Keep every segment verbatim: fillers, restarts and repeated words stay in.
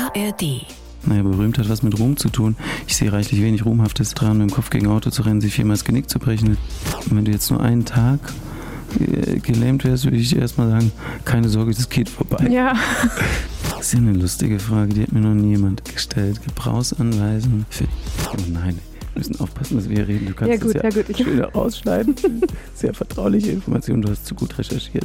A R D. Naja, berühmt hat was mit Ruhm zu tun. Ich sehe reichlich wenig Ruhmhaftes dran, mit dem Kopf gegen Auto zu rennen, sich viermal das Genick zu brechen. Und wenn du jetzt nur einen Tag äh, gelähmt wärst, würde ich erstmal sagen, keine Sorge, das geht vorbei. Ja. Das ist ja eine lustige Frage, die hat mir noch nie jemand gestellt. Gebrauchsanweisung für... Oh nein, wir müssen aufpassen, dass wir hier reden. Du kannst ja, gut, das ja, ja gut. Ich schön rausschneiden. Sehr vertrauliche Informationen, du hast zu gut recherchiert.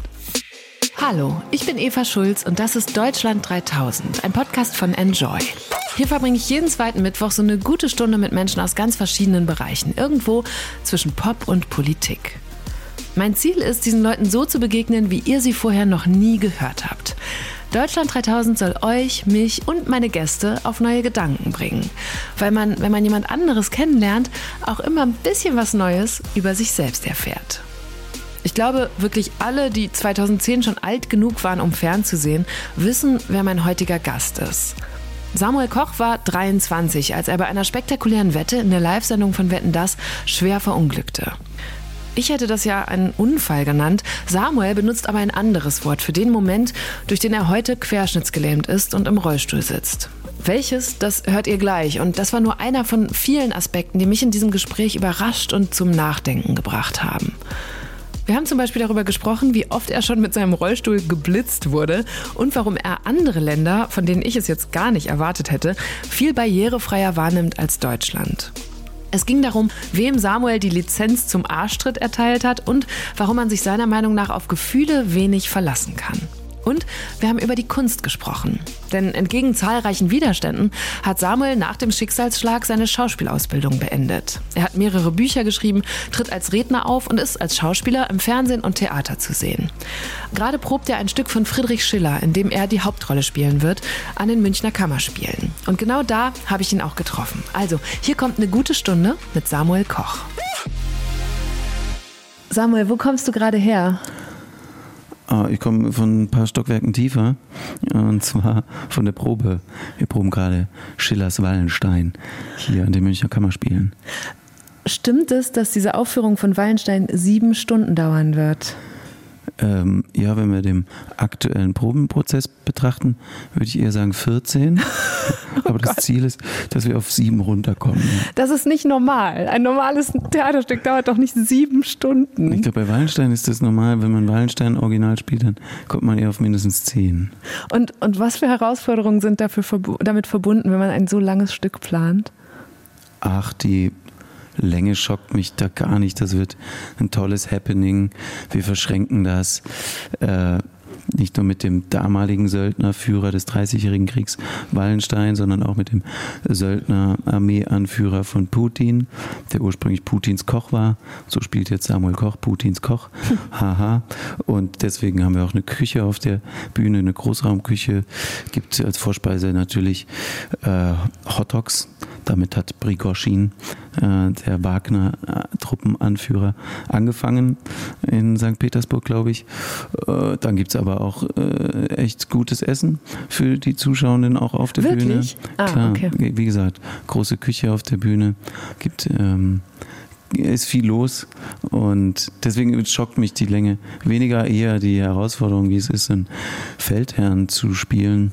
Hallo, ich bin Eva Schulz und das ist Deutschland dreitausend, ein Podcast von Enjoy. Hier verbringe ich jeden zweiten Mittwoch so eine gute Stunde mit Menschen aus ganz verschiedenen Bereichen, irgendwo zwischen Pop und Politik. Mein Ziel ist, diesen Leuten so zu begegnen, wie ihr sie vorher noch nie gehört habt. Deutschland dreitausend soll euch, mich und meine Gäste auf neue Gedanken bringen. Weil man, wenn man jemand anderes kennenlernt, auch immer ein bisschen was Neues über sich selbst erfährt. Ich glaube, wirklich alle, die zweitausendzehn schon alt genug waren, um fernzusehen, wissen, wer mein heutiger Gast ist. Samuel Koch war dreiundzwanzig, als er bei einer spektakulären Wette in der Live-Sendung von Wetten, dass schwer verunglückte. Ich hätte das ja einen Unfall genannt. Samuel benutzt aber ein anderes Wort für den Moment, durch den er heute querschnittsgelähmt ist und im Rollstuhl sitzt. Welches, das hört ihr gleich. Und das war nur einer von vielen Aspekten, die mich in diesem Gespräch überrascht und zum Nachdenken gebracht haben. Wir haben zum Beispiel darüber gesprochen, wie oft er schon mit seinem Rollstuhl geblitzt wurde und warum er andere Länder, von denen ich es jetzt gar nicht erwartet hätte, viel barrierefreier wahrnimmt als Deutschland. Es ging darum, wem Samuel die Lizenz zum Arschtritt erteilt hat und warum man sich seiner Meinung nach auf Gefühle wenig verlassen kann. Und wir haben über die Kunst gesprochen. Denn entgegen zahlreichen Widerständen hat Samuel nach dem Schicksalsschlag seine Schauspielausbildung beendet. Er hat mehrere Bücher geschrieben, tritt als Redner auf und ist als Schauspieler im Fernsehen und Theater zu sehen. Gerade probt er ein Stück von Friedrich Schiller, in dem er die Hauptrolle spielen wird, an den Münchner Kammerspielen. Und genau da habe ich ihn auch getroffen. Also, hier kommt eine gute Stunde mit Samuel Koch. Samuel, wo kommst du gerade her? Ich komme von ein paar Stockwerken tiefer, und zwar von der Probe. Wir proben gerade Schillers Wallenstein hier an den Münchner Kammerspielen. Stimmt es, dass diese Aufführung von Wallenstein sieben Stunden dauern wird? Ähm, ja, wenn wir den aktuellen Probenprozess betrachten, würde ich eher sagen vierzehn. Oh Aber das Gott. Ziel ist, dass wir auf sieben runterkommen. Das ist nicht normal. Ein normales Theaterstück dauert doch nicht sieben Stunden. Ich glaube, bei Wallenstein ist das normal. Wenn man Wallenstein original spielt, dann kommt man eher auf mindestens zehn. Und, und was für Herausforderungen sind dafür verbu- damit verbunden, wenn man ein so langes Stück plant? Ach, die Länge schockt mich da gar nicht. Das wird ein tolles Happening. Wir verschränken das äh, nicht nur mit dem damaligen Söldnerführer des dreißigjährigen Kriegs Wallenstein, sondern auch mit dem Söldner-Armee-Anführer von Putin, der ursprünglich Putins Koch war. So spielt jetzt Samuel Koch Putins Koch. Haha. Und deswegen haben wir auch eine Küche auf der Bühne, eine Großraumküche. Gibt als Vorspeise natürlich äh, Hotdogs. Damit hat Prigoschin, äh, der Wagner-Truppenanführer, angefangen in Sankt Petersburg, glaube ich. Äh, dann gibt es aber auch äh, echt gutes Essen für die Zuschauenden auch auf der Wirklich? Bühne. Ah, Klar, okay. Wie gesagt, große Küche auf der Bühne. Gibt ähm, ist viel los und deswegen schockt mich die Länge. Weniger eher die Herausforderung, wie es ist, einen Feldherrn zu spielen,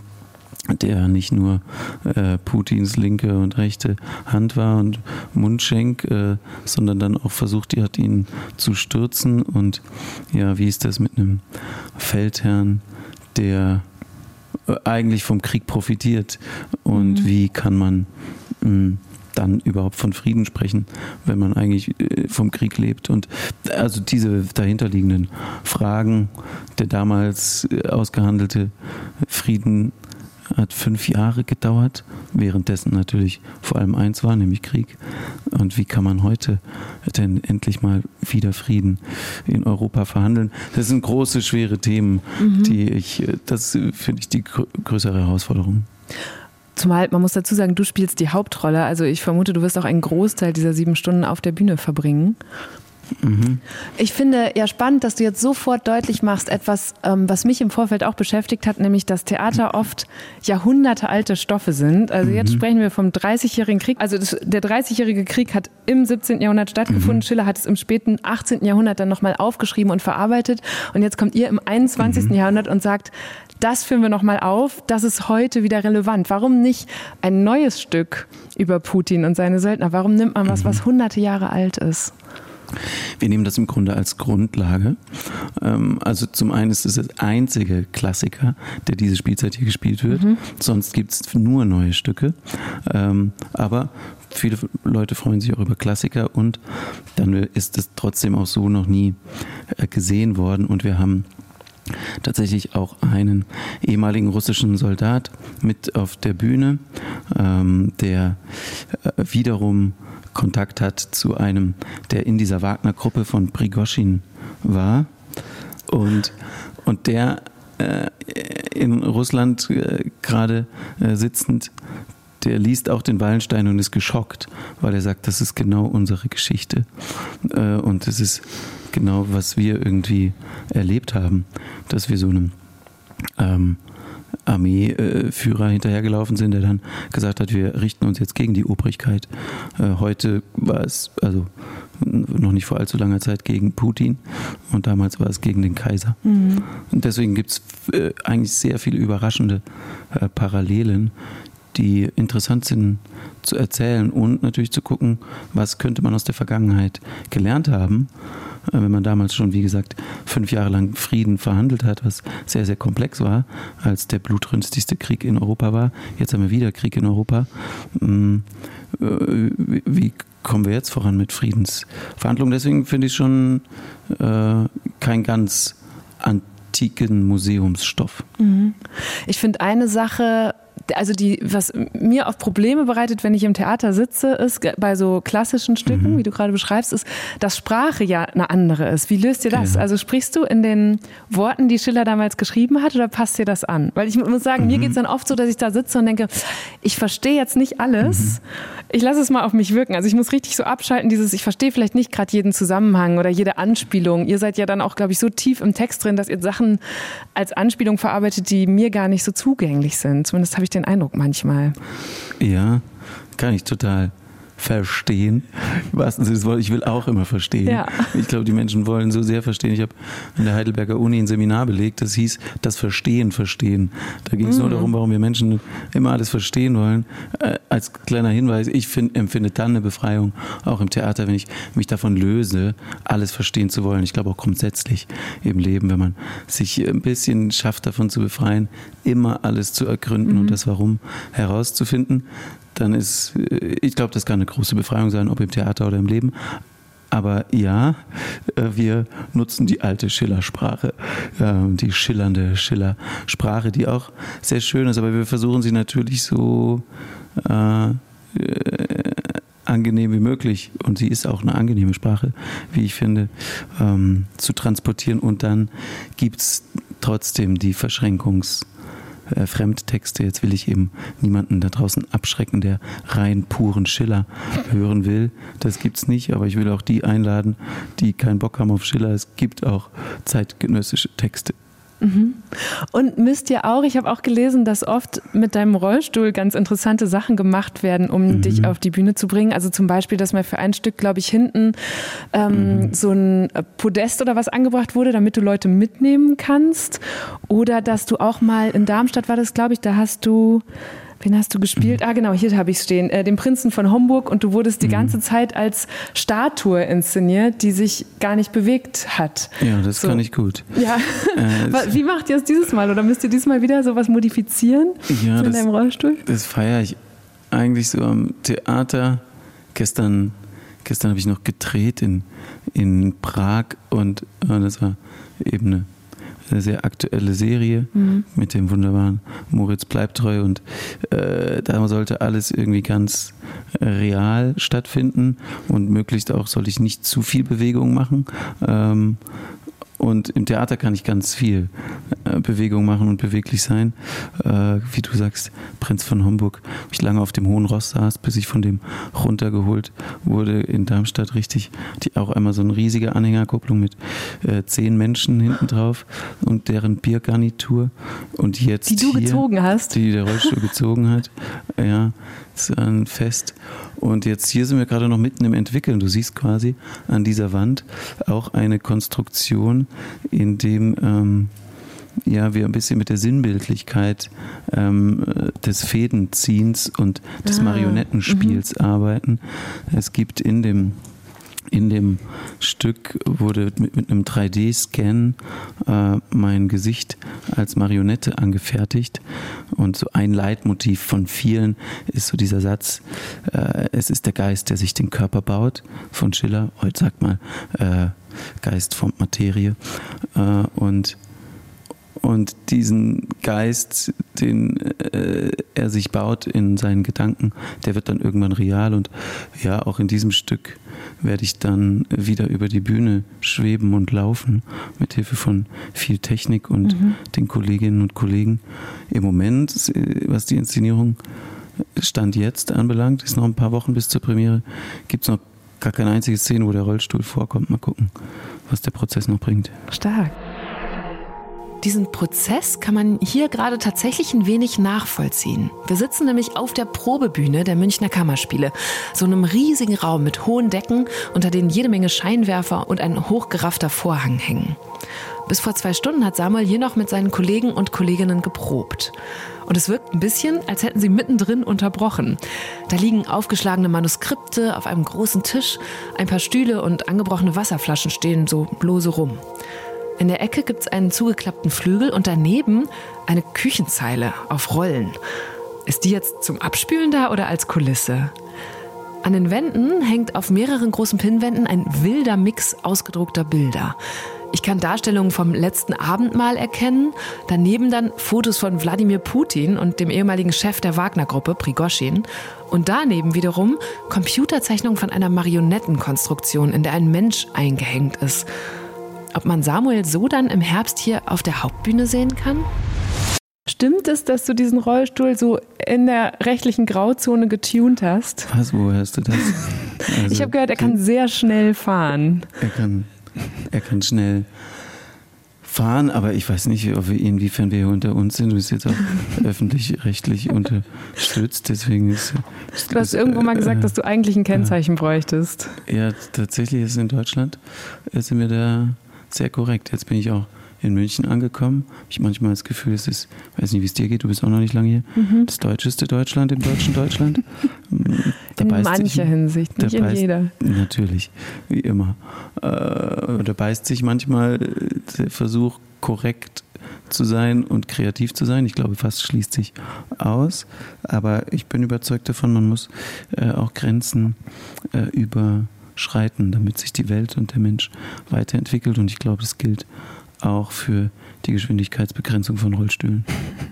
der nicht nur äh, Putins linke und rechte Hand war und Mundschenk, äh, sondern dann auch versucht hat, ihn zu stürzen. Und ja, wie ist das mit einem Feldherrn, der äh, eigentlich vom Krieg profitiert? Und mhm. wie kann man mh, dann überhaupt von Frieden sprechen, wenn man eigentlich äh, vom Krieg lebt? Und also diese dahinterliegenden Fragen, der damals äh, ausgehandelte Frieden hat fünf Jahre gedauert, währenddessen natürlich vor allem eins war, nämlich Krieg. Und wie kann man heute denn endlich mal wieder Frieden in Europa verhandeln? Das sind große, schwere Themen, mhm. die ich, das finde ich die größere Herausforderung. Zumal, man muss dazu sagen, du spielst die Hauptrolle, also ich vermute, du wirst auch einen Großteil dieser sieben Stunden auf der Bühne verbringen. Mhm. Ich finde ja spannend, dass du jetzt sofort deutlich machst, etwas, ähm, was mich im Vorfeld auch beschäftigt hat, nämlich dass Theater oft jahrhundertealte Stoffe sind. Also jetzt mhm. sprechen wir vom dreißigjährigen Krieg. Also das, der dreißigjährige Krieg hat im siebzehnten. Jahrhundert stattgefunden. Mhm. Schiller hat es im späten achtzehnten. Jahrhundert dann nochmal aufgeschrieben und verarbeitet. Und jetzt kommt ihr im einundzwanzigsten. Mhm. Jahrhundert und sagt, das führen wir nochmal auf, das ist heute wieder relevant. Warum nicht ein neues Stück über Putin und seine Söldner? Warum nimmt man was, was hunderte Jahre alt ist? Wir nehmen das im Grunde als Grundlage. Also zum einen ist es der einzige Klassiker, der diese Spielzeit hier gespielt wird. Mhm. Sonst gibt es nur neue Stücke. Aber viele Leute freuen sich auch über Klassiker und dann ist es trotzdem auch so noch nie gesehen worden. Und wir haben tatsächlich auch einen ehemaligen russischen Soldat mit auf der Bühne, der wiederum Kontakt hat zu einem, der in dieser Wagner-Gruppe von Prigoschin war und, und der äh, in Russland äh, gerade äh, sitzend, der liest auch den Wallenstein und ist geschockt, weil er sagt, das ist genau unsere Geschichte äh, und das ist genau, was wir irgendwie erlebt haben, dass wir so einem ähm, Armeeführer hinterhergelaufen sind, der dann gesagt hat, wir richten uns jetzt gegen die Obrigkeit. Äh, heute war es, also noch nicht vor allzu langer Zeit, gegen Putin und damals war es gegen den Kaiser. Mhm. Und deswegen gibt es äh, eigentlich sehr viele überraschende äh, Parallelen, die interessant sind zu erzählen und natürlich zu gucken, was könnte man aus der Vergangenheit gelernt haben, wenn man damals schon, wie gesagt, fünf Jahre lang Frieden verhandelt hat, was sehr, sehr komplex war, als der blutrünstigste Krieg in Europa war. Jetzt haben wir wieder Krieg in Europa. Wie kommen wir jetzt voran mit Friedensverhandlungen? Deswegen finde ich schon äh, kein ganz antiken Museumsstoff. Ich finde eine Sache, also die, was mir oft Probleme bereitet, wenn ich im Theater sitze, ist bei so klassischen Stücken, mhm. wie du gerade beschreibst, ist, dass Sprache ja eine andere ist. Wie löst ihr das? Ja. Also sprichst du in den Worten, die Schiller damals geschrieben hat, oder passt dir das an? Weil ich muss sagen, mhm. mir geht es dann oft so, dass ich da sitze und denke, ich verstehe jetzt nicht alles. Mhm. Ich lasse es mal auf mich wirken. Also ich muss richtig so abschalten, dieses, ich verstehe vielleicht nicht gerade jeden Zusammenhang oder jede Anspielung. Ihr seid ja dann auch, glaube ich, so tief im Text drin, dass ihr Sachen als Anspielung verarbeitet, die mir gar nicht so zugänglich sind. Zumindest habe ich den Eindruck manchmal. Ja, kann ich total verstehen. Im wahrsten Sinne des Wortes, ich will auch immer verstehen. Ja. Ich glaube, die Menschen wollen so sehr verstehen. Ich habe an der Heidelberger Uni ein Seminar belegt, das hieß das Verstehen, Verstehen. Da ging es mm. nur darum, warum wir Menschen immer alles verstehen wollen. Äh, als kleiner Hinweis, ich find, empfinde dann eine Befreiung, auch im Theater, wenn ich mich davon löse, alles verstehen zu wollen. Ich glaube auch grundsätzlich im Leben, wenn man sich ein bisschen schafft, davon zu befreien, immer alles zu ergründen mm. und das Warum herauszufinden, dann ist, ich glaube, das kann eine große Befreiung sein, ob im Theater oder im Leben. Aber ja, wir nutzen die alte Schillersprache, die schillernde Schillersprache, die auch sehr schön ist, aber wir versuchen sie natürlich so äh, angenehm wie möglich, und sie ist auch eine angenehme Sprache, wie ich finde, ähm, zu transportieren. Und dann gibt es trotzdem die Verschränkungs- Äh, Fremdtexte. Jetzt will ich eben niemanden da draußen abschrecken, der rein puren Schiller hören will. Das gibt's nicht, aber ich will auch die einladen, die keinen Bock haben auf Schiller. Es gibt auch zeitgenössische Texte. Mhm. Und müsst ihr auch, ich habe auch gelesen, dass oft mit deinem Rollstuhl ganz interessante Sachen gemacht werden, um mhm. dich auf die Bühne zu bringen. Also zum Beispiel, dass mal für ein Stück, glaube ich, hinten ähm, mhm. so ein Podest oder was angebracht wurde, damit du Leute mitnehmen kannst. Oder dass du auch mal in Darmstadt war das, glaube ich, da hast du... Wen hast du gespielt? Ah, genau, hier habe ich es stehen. Äh, den Prinzen von Homburg, und du wurdest die mhm. ganze Zeit als Statue inszeniert, die sich gar nicht bewegt hat. Ja, das so. Kann ich gut. Ja. Äh, Wie macht ihr es dieses Mal? Oder müsst ihr diesmal wieder sowas modifizieren ja, in das, deinem Rollstuhl? Das feiere ich eigentlich so am Theater. Gestern, gestern habe ich noch gedreht in, in Prag, und äh, das war eben eine eine sehr aktuelle Serie mhm. mit dem wunderbaren Moritz Bleibtreu, und äh, da sollte alles irgendwie ganz äh, real stattfinden und möglichst auch sollte ich nicht zu viel Bewegung machen, ähm, Und im Theater kann ich ganz viel äh, Bewegung machen und beweglich sein. Äh, wie du sagst, Prinz von Homburg, wo ich lange auf dem Hohen Ross saß, bis ich von dem runtergeholt wurde in Darmstadt, richtig. Die auch einmal so eine riesige Anhängerkupplung mit äh, zehn Menschen hinten drauf und deren Biergarnitur. Und jetzt die du hier, gezogen hast. Die der Rollstuhl gezogen hat. Ja, das ist ein Fest. Und jetzt hier sind wir gerade noch mitten im Entwickeln. Du siehst quasi an dieser Wand auch eine Konstruktion, in dem ähm, ja, wir ein bisschen mit der Sinnbildlichkeit ähm, des Fädenziehens und des ah, Marionettenspiels m- arbeiten. Es gibt in dem In dem Stück wurde mit, mit einem drei D-Scan äh, mein Gesicht als Marionette angefertigt. Und so ein Leitmotiv von vielen ist so dieser Satz, äh, es ist der Geist, der sich den Körper baut, von Schiller. Heute sagt mal, äh, Geist formt Materie. Äh, und Und diesen Geist, den äh, er sich baut in seinen Gedanken, der wird dann irgendwann real. Und ja, auch in diesem Stück werde ich dann wieder über die Bühne schweben und laufen, mit Hilfe von viel Technik und mhm. den Kolleginnen und Kollegen. Im Moment, was die Inszenierung Stand jetzt anbelangt, ist noch ein paar Wochen bis zur Premiere, gibt es noch gar keine einzige Szene, wo der Rollstuhl vorkommt. Mal gucken, was der Prozess noch bringt. Stark. Diesen Prozess kann man hier gerade tatsächlich ein wenig nachvollziehen. Wir sitzen nämlich auf der Probebühne der Münchner Kammerspiele. So einem riesigen Raum mit hohen Decken, unter denen jede Menge Scheinwerfer und ein hochgeraffter Vorhang hängen. Bis vor zwei Stunden hat Samuel hier noch mit seinen Kollegen und Kolleginnen geprobt. Und es wirkt ein bisschen, als hätten sie mittendrin unterbrochen. Da liegen aufgeschlagene Manuskripte auf einem großen Tisch, ein paar Stühle und angebrochene Wasserflaschen stehen so lose rum. In der Ecke gibt es einen zugeklappten Flügel und daneben eine Küchenzeile auf Rollen. Ist die jetzt zum Abspülen da oder als Kulisse? An den Wänden hängt auf mehreren großen Pinnwänden ein wilder Mix ausgedruckter Bilder. Ich kann Darstellungen vom letzten Abendmahl erkennen, daneben dann Fotos von Wladimir Putin und dem ehemaligen Chef der Wagner-Gruppe, Prigoschin. Und daneben wiederum Computerzeichnungen von einer Marionettenkonstruktion, in der ein Mensch eingehängt ist. Ob man Samuel so dann im Herbst hier auf der Hauptbühne sehen kann? Stimmt es, dass du diesen Rollstuhl so in der rechtlichen Grauzone getunt hast? Was, wo hörst du das? Also, ich habe gehört, er kann sehr schnell fahren. Er kann, er kann schnell fahren, aber ich weiß nicht, inwiefern wir hier unter uns sind. Du bist jetzt auch öffentlich-rechtlich unterstützt, deswegen ist... Du hast irgendwo mal gesagt, dass du eigentlich ein Kennzeichen ja. bräuchtest. Ja, tatsächlich ist es in Deutschland, sind wir da sehr korrekt. Jetzt bin ich auch in München angekommen. Ich habe manchmal das Gefühl, es ist, weiß nicht, wie es dir geht, du bist auch noch nicht lange hier, mhm. das deutscheste Deutschland im deutschen Deutschland. Da in mancher sich, Hinsicht, nicht in beißt, jeder. Natürlich, wie immer. Äh, da beißt sich manchmal der Versuch, korrekt zu sein und kreativ zu sein. Ich glaube, fast schließt sich aus. Aber ich bin überzeugt davon, man muss äh, auch Grenzen äh, überschreiten, damit sich die Welt und der Mensch weiterentwickelt. Und ich glaube, das gilt auch für die Geschwindigkeitsbegrenzung von Rollstühlen.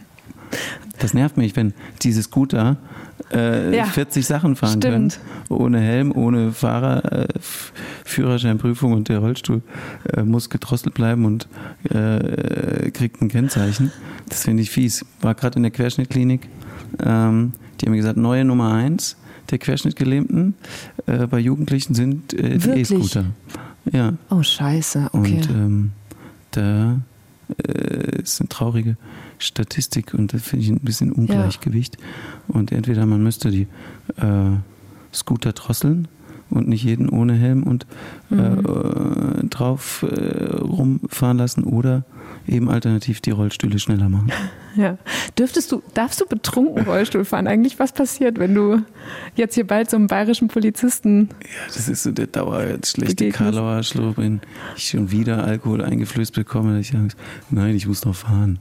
Das nervt mich, wenn diese Scooter äh, ja, vierzig Sachen fahren stimmt. können, ohne Helm, ohne Fahrer, äh, Führerscheinprüfung und der Rollstuhl äh, muss gedrosselt bleiben und äh, kriegt ein Kennzeichen. Das finde ich fies. War gerade in der Querschnittklinik, ähm, die haben mir gesagt, neue Nummer eins der Querschnittgelähmten äh, bei Jugendlichen sind äh, die E-Scooter. Ja. Oh scheiße, okay. Und ähm, da äh, ist eine traurige Statistik und da finde ich ein bisschen Ungleichgewicht. Ja. Und entweder man müsste die äh, Scooter drosseln und nicht jeden ohne Helm und mhm. äh, drauf äh, rumfahren lassen oder eben alternativ die Rollstühle schneller machen. Ja. Dürftest du, darfst du betrunken Rollstuhl fahren? Eigentlich, was passiert, wenn du jetzt hier bald so einen bayerischen Polizisten... Ja, das ist so der Dauer, jetzt schlechte Karlauer Schluck, wenn ich schon wieder Alkohol eingeflößt bekomme, ich sage, nein, ich muss noch fahren.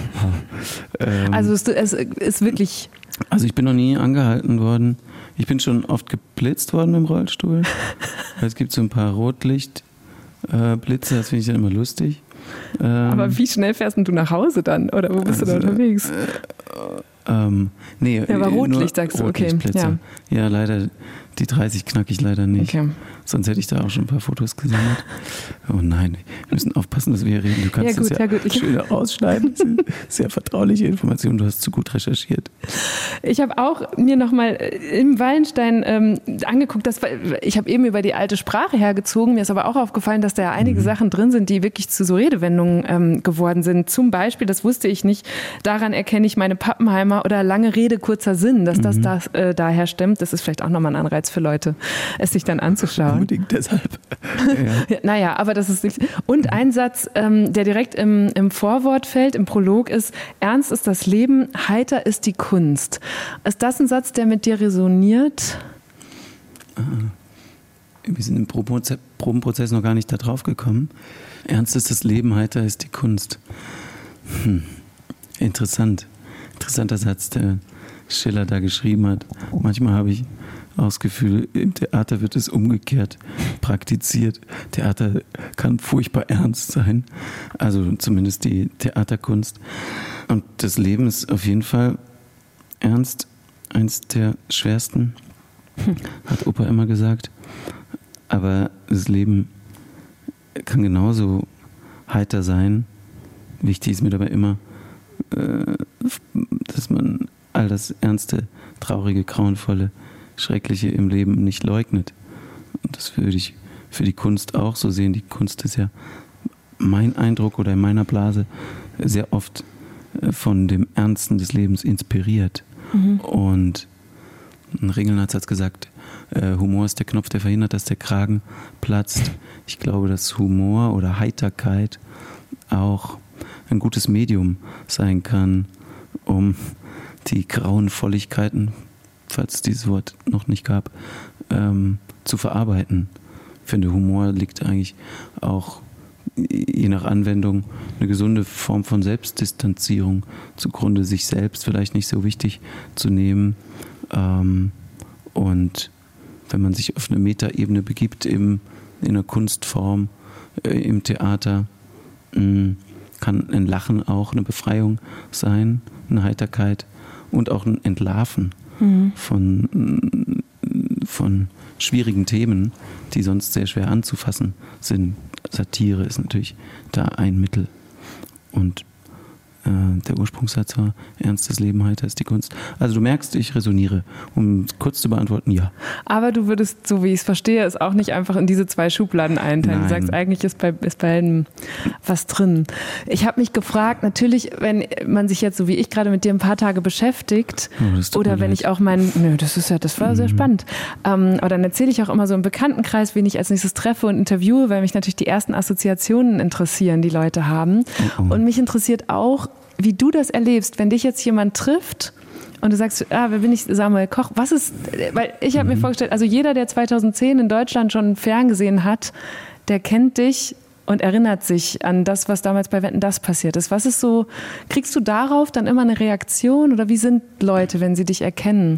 ähm, also es, es ist wirklich... Also ich bin noch nie angehalten worden. Ich bin schon oft geblitzt worden mit dem Rollstuhl. Es gibt so ein paar Rotlichtblitze, äh, das finde ich dann immer lustig. Ähm, Aber wie schnell fährst denn du nach Hause dann? Oder wo bist also, du da unterwegs? Äh, ähm, nee, ja, aber Rotlicht sagst du, okay. Ja. ja, leider Die dreißig knacke ich leider nicht. Okay. Sonst hätte ich da auch schon ein paar Fotos gesammelt. Oh nein, wir müssen aufpassen, dass wir hier reden. Du kannst ja, gut, das ja, ja gut. schön rausschneiden. Das sind sehr vertrauliche Informationen. Du hast zu gut recherchiert. Ich habe auch mir nochmal im Wallenstein ähm, angeguckt, dass, ich habe eben über die alte Sprache hergezogen. Mir ist aber auch aufgefallen, dass da ja einige mhm. Sachen drin sind, die wirklich zu so Redewendungen ähm, geworden sind. Zum Beispiel, das wusste ich nicht, daran erkenne ich meine Pappenheimer oder lange Rede, kurzer Sinn, dass das, mhm. das äh, daher stimmt. Das ist vielleicht auch nochmal ein Anreiz für Leute, es sich dann anzuschauen. Unbedingt deshalb. Ja. Naja, aber das ist nicht. Und ein Satz, ähm, der direkt im, im Vorwort fällt, im Prolog ist: Ernst ist das Leben, heiter ist die Kunst. Ist das ein Satz, der mit dir resoniert? Wir sind im Probenprozess noch gar nicht da drauf gekommen. Ernst ist das Leben, heiter ist die Kunst. Hm. Interessant. Interessanter Satz, der Schiller da geschrieben hat. Manchmal habe ich auch das Gefühl, im Theater wird es umgekehrt praktiziert. Theater kann furchtbar ernst sein, also zumindest die Theaterkunst. Und das Leben ist auf jeden Fall ernst, eins der schwersten, hat Opa immer gesagt. Aber das Leben kann genauso heiter sein. Wichtig ist mir dabei immer, dass man all das Ernste, Traurige, Grauenvolle, Schreckliche im Leben nicht leugnet. Und das würde ich für die Kunst auch so sehen. Die Kunst ist ja, mein Eindruck oder in meiner Blase, sehr oft von dem Ernsten des Lebens inspiriert. Mhm. Und Ringelnatz hat gesagt, äh, Humor ist der Knopf, der verhindert, dass der Kragen platzt. Ich glaube, dass Humor oder Heiterkeit auch ein gutes Medium sein kann, um die Grauenvolligkeiten, falls es dieses Wort noch nicht gab, ähm, zu verarbeiten. Ich finde, Humor liegt eigentlich auch, je nach Anwendung, eine gesunde Form von Selbstdistanzierung zugrunde, sich selbst vielleicht nicht so wichtig zu nehmen. Ähm, und wenn man sich auf eine Metaebene begibt, im, in einer Kunstform, äh, im Theater, mh, kann ein Lachen auch eine Befreiung sein, eine Heiterkeit und auch ein Entlarven mhm. von, von schwierigen Themen, die sonst sehr schwer anzufassen sind. Satire ist natürlich da ein Mittel. Und äh, der Ursprungssatz war: Ernstes Leben, heiter ist die Kunst. Also du merkst, ich resoniere. Um kurz zu beantworten, ja. Aber du würdest, so wie ich es verstehe, es auch nicht einfach in diese zwei Schubladen einteilen. Nein. Du sagst, eigentlich ist bei, ist bei beiden was drin. Ich habe mich gefragt, natürlich, wenn man sich jetzt so wie ich gerade mit dir ein paar Tage beschäftigt, oh, oder wenn leid. ich auch mein, nö, das ist ja, das war mhm. sehr spannend. Ähm, aber dann erzähle ich auch immer so im Bekanntenkreis, wen ich als nächstes treffe und interviewe, weil mich natürlich die ersten Assoziationen interessieren, die Leute haben. Oh, oh. Und mich interessiert auch, wie du das erlebst, wenn dich jetzt jemand trifft und du sagst, ah, wer bin ich, Samuel Koch? Was ist, weil ich habe mhm. mir vorgestellt, also jeder, der zweitausendzehn in Deutschland schon ferngesehen hat, der kennt dich und erinnert sich an das, was damals bei Wetten, dass passiert ist. Was ist so, kriegst du darauf dann immer eine Reaktion oder wie sind Leute, wenn sie dich erkennen?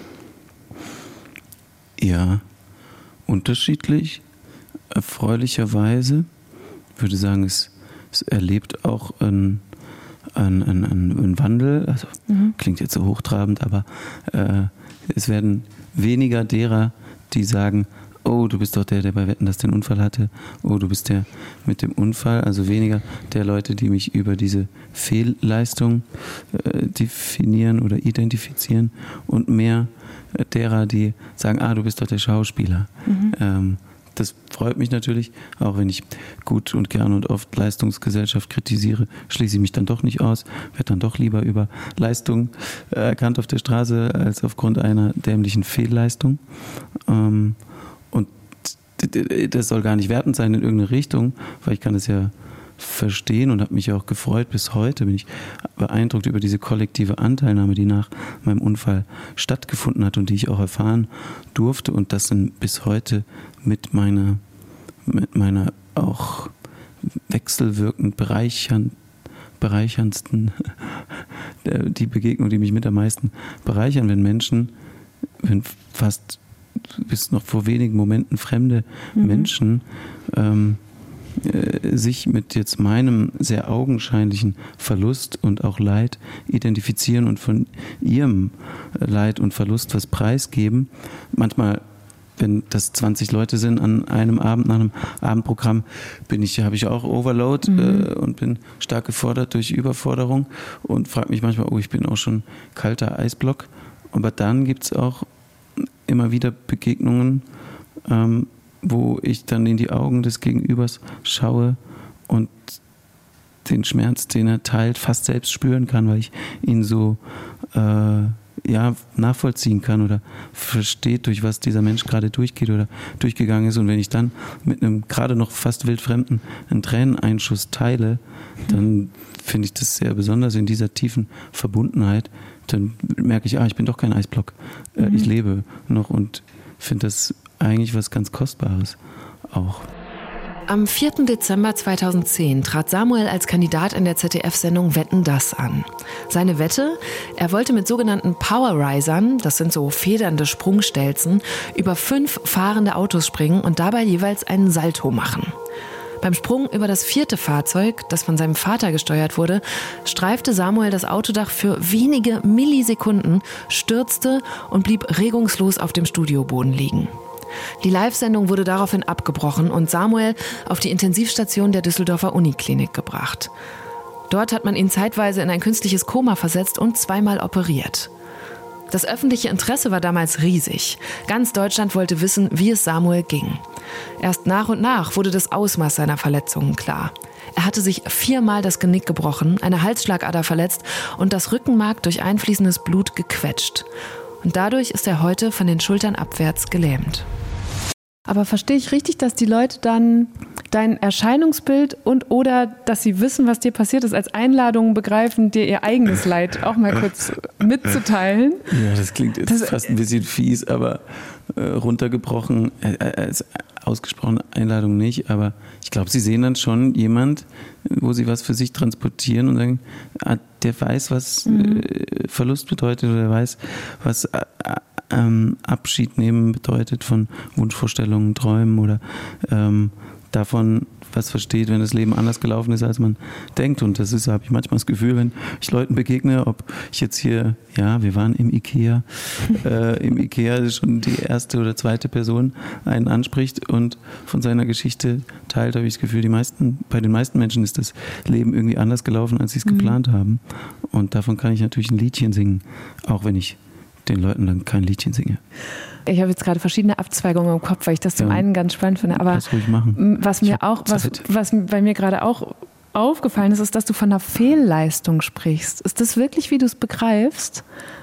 Ja, unterschiedlich, erfreulicherweise. Ich würde sagen, es, es erlebt auch ein Ein, ein, ein Wandel, also mhm. klingt jetzt so hochtrabend, aber äh, es werden weniger derer, die sagen, oh, du bist doch der, der bei Wetten, dass den Unfall hatte, oh, du bist der mit dem Unfall, also weniger der Leute, die mich über diese Fehlleistung äh, definieren oder identifizieren und mehr derer, die sagen, ah, du bist doch der Schauspieler. Mhm. Ähm, Das freut mich natürlich, auch wenn ich gut und gern und oft Leistungsgesellschaft kritisiere, schließe ich mich dann doch nicht aus, werde dann doch lieber über Leistung erkannt auf der Straße als aufgrund einer dämlichen Fehlleistung. Und das soll gar nicht wertend sein in irgendeine Richtung, weil ich kann das ja verstehen und habe mich auch gefreut. Bis heute bin ich beeindruckt über diese kollektive Anteilnahme, die nach meinem Unfall stattgefunden hat und die ich auch erfahren durfte. Und das sind bis heute mit meiner, mit meiner auch wechselwirkend bereichern, bereicherndsten, die Begegnung, die mich mit am meisten bereichern, wenn Menschen, wenn fast bis noch vor wenigen Momenten fremde mhm. Menschen ähm, sich mit jetzt meinem sehr augenscheinlichen Verlust und auch Leid identifizieren und von ihrem Leid und Verlust was preisgeben. Manchmal wenn das zwanzig Leute sind an einem Abend, nach einem Abendprogramm, bin ich, habe ich auch Overload mhm. äh, und bin stark gefordert durch Überforderung und frage mich manchmal, oh, ich bin auch schon kalter Eisblock. Aber dann gibt es auch immer wieder Begegnungen, ähm, wo ich dann in die Augen des Gegenübers schaue und den Schmerz, den er teilt, fast selbst spüren kann, weil ich ihn so äh, ja, nachvollziehen kann oder versteht, durch was dieser Mensch gerade durchgeht oder durchgegangen ist. Und wenn ich dann mit einem gerade noch fast wildfremden einen Träneneinschuss teile, dann finde ich das sehr besonders in dieser tiefen Verbundenheit. Dann merke ich, ah, ich bin doch kein Eisblock. Äh, mhm. Ich lebe noch und finde das eigentlich was ganz Kostbares auch. Am vierten Dezember zweitausendzehn trat Samuel als Kandidat in der Z D F-Sendung Wetten, dass an. Seine Wette? Er wollte mit sogenannten Powerrisern, das sind so federnde Sprungstelzen, über fünf fahrende Autos springen und dabei jeweils einen Salto machen. Beim Sprung über das vierte Fahrzeug, das von seinem Vater gesteuert wurde, streifte Samuel das Autodach für wenige Millisekunden, stürzte und blieb regungslos auf dem Studioboden liegen. Die Live-Sendung wurde daraufhin abgebrochen und Samuel auf die Intensivstation der Düsseldorfer Uniklinik gebracht. Dort hat man ihn zeitweise in ein künstliches Koma versetzt und zweimal operiert. Das öffentliche Interesse war damals riesig. Ganz Deutschland wollte wissen, wie es Samuel ging. Erst nach und nach wurde das Ausmaß seiner Verletzungen klar. Er hatte sich viermal das Genick gebrochen, eine Halsschlagader verletzt und das Rückenmark durch einfließendes Blut gequetscht. Und dadurch ist er heute von den Schultern abwärts gelähmt. Aber verstehe ich richtig, dass die Leute dann dein Erscheinungsbild und oder dass sie wissen, was dir passiert ist, als Einladung begreifen, dir ihr eigenes Leid auch mal kurz mitzuteilen? Ja, das klingt jetzt das, fast ein bisschen fies, aber äh, runtergebrochen, äh, als ausgesprochene Einladung nicht, aber ich glaube, sie sehen dann schon jemand, wo sie was für sich transportieren und sagen, ah, der weiß, was mhm. äh, Verlust bedeutet oder der weiß, was äh, ähm, Abschied nehmen bedeutet von Wunschvorstellungen, Träumen oder ähm, davon, was versteht, wenn das Leben anders gelaufen ist, als man denkt. Und das ist, habe ich manchmal das Gefühl, wenn ich Leuten begegne, ob ich jetzt hier, ja, wir waren im Ikea, äh, im Ikea ist schon die erste oder zweite Person einen anspricht und von seiner Geschichte teilt, habe ich das Gefühl, die meisten, bei den meisten Menschen ist das Leben irgendwie anders gelaufen, als sie es mhm. geplant haben. Und davon kann ich natürlich ein Liedchen singen, auch wenn ich den Leuten dann kein Liedchen singe. Ich habe jetzt gerade verschiedene Abzweigungen im Kopf, weil ich das zum ja, einen ganz spannend finde. Aber ruhig machen. was mir auch, was, was bei mir gerade auch aufgefallen ist, ist, dass du von einer Fehlleistung sprichst. Ist das wirklich, wie du es begreifst?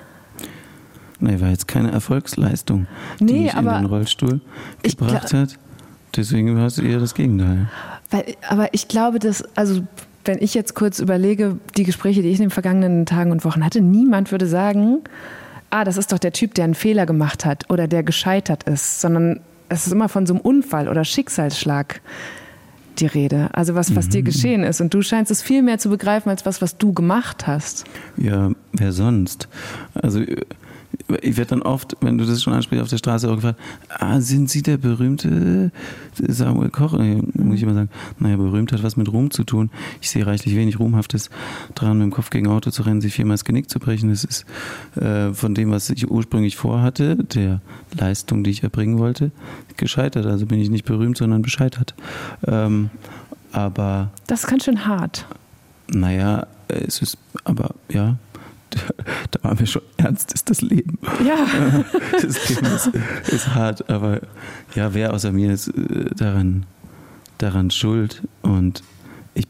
Nee, war jetzt keine Erfolgsleistung, die nee, mich in den Rollstuhl gebracht glaub, hat. Deswegen war es eher das Gegenteil. Weil, aber ich glaube, dass, also wenn ich jetzt kurz überlege, die Gespräche, die ich in den vergangenen Tagen und Wochen hatte, niemand würde sagen, ah, das ist doch der Typ, der einen Fehler gemacht hat oder der gescheitert ist, sondern es ist immer von so einem Unfall oder Schicksalsschlag die Rede. Also was, was mhm. dir geschehen ist. Und du scheinst es viel mehr zu begreifen als was, was du gemacht hast. Ja, wer sonst? Also ich werde dann oft, wenn du das schon ansprichst, auf der Straße auch gefragt, ah, sind Sie der berühmte Samuel Koch? Nee, muss ich immer sagen, naja, berühmt hat was mit Ruhm zu tun. Ich sehe reichlich wenig Ruhmhaftes dran, mit dem Kopf gegen Auto zu rennen, sich viermal das Genick zu brechen. Das ist äh, von dem, was ich ursprünglich vorhatte, der Leistung, die ich erbringen wollte, gescheitert. Also bin ich nicht berühmt, sondern bescheitert. Ähm, aber... Das ist ganz schön hart. Naja, es ist, aber ja... Da waren wir schon, ernst ist das Leben. Ja. Das Leben ist, ist hart, aber ja, wer außer mir ist daran, daran schuld? Und ich,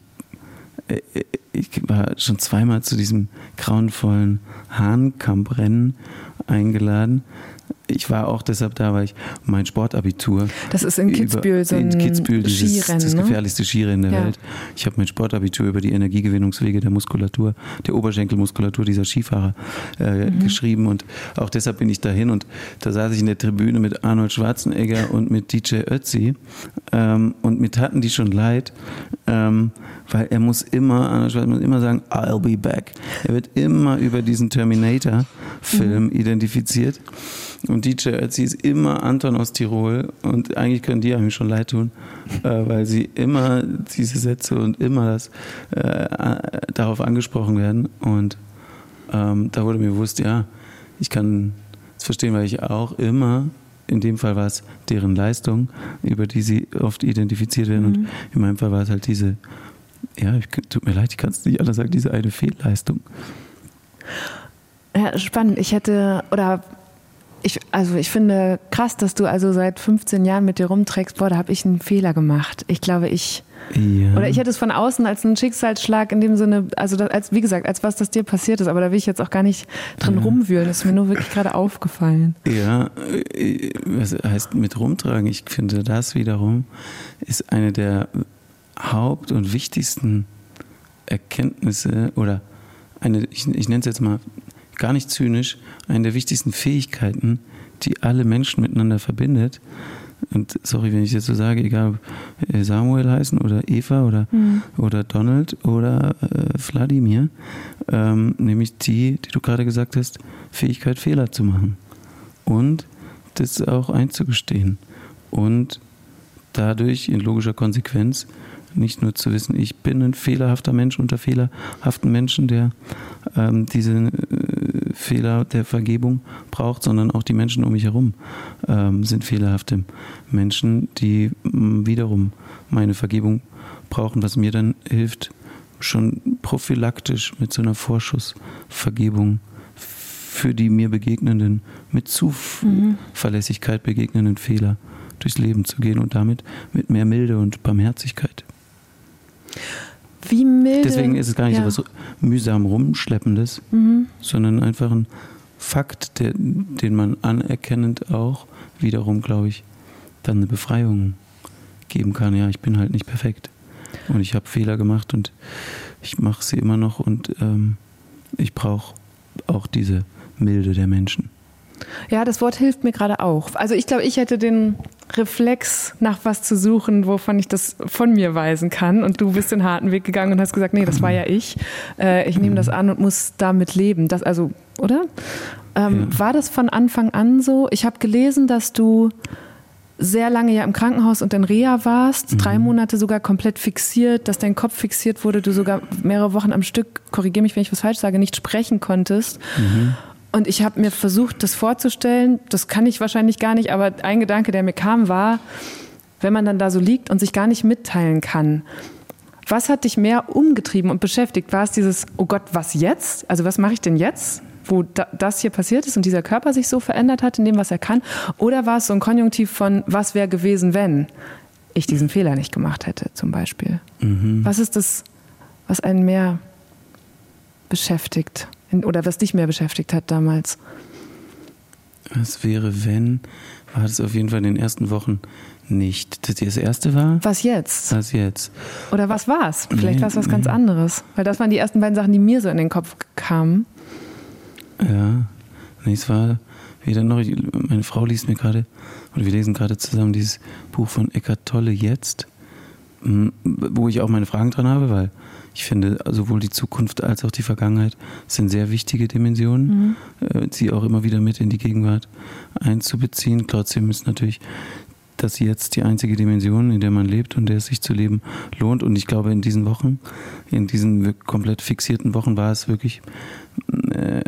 ich war schon zweimal zu diesem grauenvollen Hahnkamp-Rennen eingeladen. Ich war auch deshalb da, weil ich mein Sportabitur... Das ist in Kitzbühel, so ein in Kitzbühel, dieses, Skirennen, das ne? gefährlichste Skirennen der ja. Welt. Ich habe mein Sportabitur über die Energiegewinnungswege der Muskulatur, der Oberschenkelmuskulatur dieser Skifahrer äh, mhm. geschrieben und auch deshalb bin ich dahin und da saß ich in der Tribüne mit Arnold Schwarzenegger und mit D J Ötzi ähm, und mir taten die schon leid, ähm, weil er muss immer, Arnold Schwarzenegger muss immer sagen, I'll be back. Er wird immer über diesen Terminator-Film mhm. identifiziert. Und D J Ötzi ist immer Anton aus Tirol und eigentlich können die einem schon leid tun, äh, weil sie immer diese Sätze und immer das äh, darauf angesprochen werden und ähm, da wurde mir bewusst, ja, ich kann es verstehen, weil ich auch immer in dem Fall war es deren Leistung, über die sie oft identifiziert werden. Mhm. Und in meinem Fall war es halt diese, ja, ich, tut mir leid, ich kann es nicht anders sagen, diese eine Fehlleistung. Ja, spannend. Ich hätte, oder ich, also ich finde krass, dass du also seit fünfzehn Jahren mit dir rumträgst, boah, da habe ich einen Fehler gemacht. Ich glaube, ich, ja. oder ich hätte es von außen als einen Schicksalsschlag in dem Sinne, also das, als, wie gesagt, als was, das dir passiert ist, aber da will ich jetzt auch gar nicht drin ja. rumwühlen. Das ist mir nur wirklich gerade aufgefallen. Ja, was heißt mit rumtragen? Ich finde, das wiederum ist eine der Haupt- und wichtigsten Erkenntnisse oder eine, ich, ich nenne es jetzt mal gar nicht zynisch, eine der wichtigsten Fähigkeiten, die alle Menschen miteinander verbindet. Und sorry, wenn ich jetzt so sage, egal ob Samuel heißen oder Eva oder, mhm. oder Donald oder äh, Wladimir, ähm, nämlich die, die du gerade gesagt hast, Fähigkeit, Fehler zu machen. Und das auch einzugestehen. Und dadurch in logischer Konsequenz nicht nur zu wissen, ich bin ein fehlerhafter Mensch unter fehlerhaften Menschen, der ähm, diese äh, Fehler der Vergebung braucht, sondern auch die Menschen um mich herum ähm, sind fehlerhafte Menschen, die m, wiederum meine Vergebung brauchen, was mir dann hilft, schon prophylaktisch mit so einer Vorschussvergebung für die mir begegnenden, mit Zuverlässigkeit begegnenden Fehler durchs Leben zu gehen und damit mit mehr Milde und Barmherzigkeit. Wie milde? Deswegen ist es gar nicht ja. so was mühsam rumschleppendes, mhm. sondern einfach ein Fakt, der, den man anerkennend auch wiederum, glaube ich, dann eine Befreiung geben kann. Ja, ich bin halt nicht perfekt und ich habe Fehler gemacht und ich mache sie immer noch und ähm, ich brauche auch diese Milde der Menschen. Ja, das Wort hilft mir gerade auch. Also ich glaube, ich hätte den Reflex, nach was zu suchen, wovon ich das von mir weisen kann. Und du bist den harten Weg gegangen und hast gesagt, nee, das war ja ich. Äh, ich nehme das an und muss damit leben. Das, also, oder? Ähm, ja. War das von Anfang an so? Ich habe gelesen, dass du sehr lange ja im Krankenhaus und in Reha warst, mhm. drei Monate sogar komplett fixiert, dass dein Kopf fixiert wurde, du sogar mehrere Wochen am Stück, korrigiere mich, wenn ich was falsch sage, nicht sprechen konntest. Mhm. Und ich habe mir versucht, das vorzustellen, das kann ich wahrscheinlich gar nicht, aber ein Gedanke, der mir kam, war, wenn man dann da so liegt und sich gar nicht mitteilen kann. Was hat dich mehr umgetrieben und beschäftigt? War es dieses, oh Gott, was jetzt? Also was mache ich denn jetzt, wo da, das hier passiert ist und dieser Körper sich so verändert hat in dem, was er kann? Oder war es so ein Konjunktiv von, was wäre gewesen, wenn ich diesen Fehler nicht gemacht hätte, zum Beispiel? Mhm. Was ist das, was einen mehr beschäftigt? Oder was dich mehr beschäftigt hat damals? Was wäre, wenn, war das auf jeden Fall in den ersten Wochen nicht. Das das erste war? Was jetzt? Was jetzt? Oder was war's? Vielleicht nee, war es was nee. ganz anderes. Weil das waren die ersten beiden Sachen, die mir so in den Kopf kamen. Ja, nee, es war wieder noch, meine Frau liest mir gerade, oder wir lesen gerade zusammen dieses Buch von Eckhart Tolle, Jetzt, wo ich auch meine Fragen dran habe, weil ich finde, sowohl die Zukunft als auch die Vergangenheit sind sehr wichtige Dimensionen, mhm. sie auch immer wieder mit in die Gegenwart einzubeziehen. Trotzdem ist natürlich das Jetzt die einzige Dimension, in der man lebt und in der es sich zu leben lohnt. Und ich glaube, in diesen Wochen, in diesen komplett fixierten Wochen war es wirklich, äh,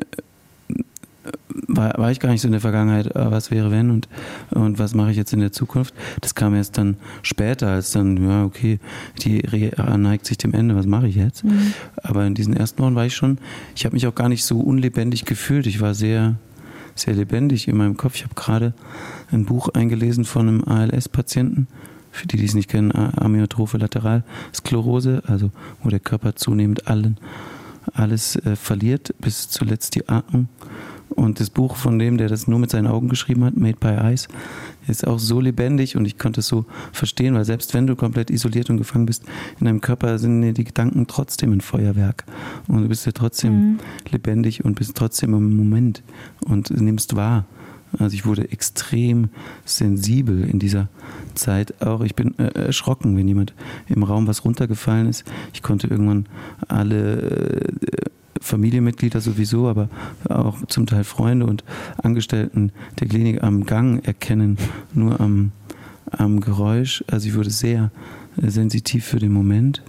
war, war ich gar nicht so in der Vergangenheit, was wäre wenn und, und was mache ich jetzt in der Zukunft. Das kam erst dann später, als dann, ja okay, die Reha neigt sich dem Ende, was mache ich jetzt? Mhm. Aber in diesen ersten Wochen war ich schon, ich habe mich auch gar nicht so unlebendig gefühlt. Ich war sehr, sehr lebendig in meinem Kopf. Ich habe gerade ein Buch eingelesen von einem A L S-Patienten, für die, die es nicht kennen, Amyotrophe Lateralsklerose, also wo der Körper zunehmend allen, alles äh, verliert, bis zuletzt die Atmung. Und das Buch von dem, der das nur mit seinen Augen geschrieben hat, Made by Eyes, ist auch so lebendig und ich konnte es so verstehen, weil selbst wenn du komplett isoliert und gefangen bist in deinem Körper, sind die Gedanken trotzdem ein Feuerwerk. Und du bist ja trotzdem mhm. lebendig und bist trotzdem im Moment und nimmst wahr. Also ich wurde extrem sensibel in dieser Zeit auch. Ich bin äh, erschrocken, wenn jemand im Raum was runtergefallen ist. Ich konnte irgendwann alle äh, Familienmitglieder sowieso, aber auch zum Teil Freunde und Angestellten der Klinik am Gang erkennen, nur am, am Geräusch. Also ich wurde sehr äh, sensitiv für den Moment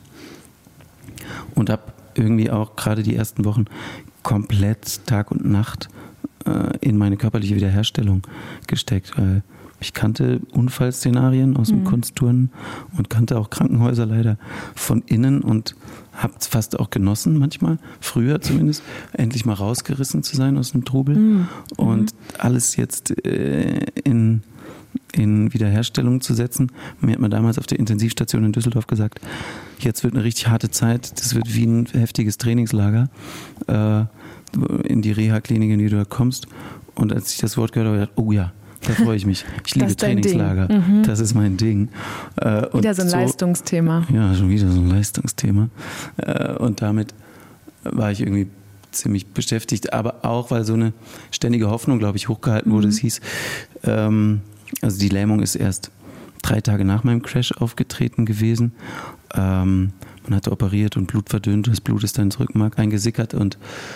und habe irgendwie auch gerade die ersten Wochen komplett Tag und Nacht äh, in meine körperliche Wiederherstellung gesteckt, weil ich kannte Unfallszenarien aus dem mhm. Kunstturnen und kannte auch Krankenhäuser leider von innen und habe es fast auch genossen manchmal, früher zumindest, endlich mal rausgerissen zu sein aus dem Trubel mhm. und alles jetzt äh, in, in Wiederherstellung zu setzen. Mir hat man damals auf der Intensivstation in Düsseldorf gesagt, jetzt wird eine richtig harte Zeit, das wird wie ein heftiges Trainingslager äh, in die Reha-Klinik, in die du da kommst. Und als ich das Wort gehört habe, habe ich gedacht, oh ja, da freue ich mich. Ich liebe Trainingslager. Mhm. Das ist mein Ding. Äh, und wieder so ein so, Leistungsthema. Ja, schon wieder so ein Leistungsthema. Äh, und damit war ich irgendwie ziemlich beschäftigt. Aber auch, weil so eine ständige Hoffnung, glaube ich, hochgehalten wurde. Mhm. Es hieß, ähm, also die Lähmung ist erst drei Tage nach meinem Crash aufgetreten gewesen. Ähm, man hatte operiert und Blut verdünnt. Das Blut ist dann ins Rückenmark eingesickert und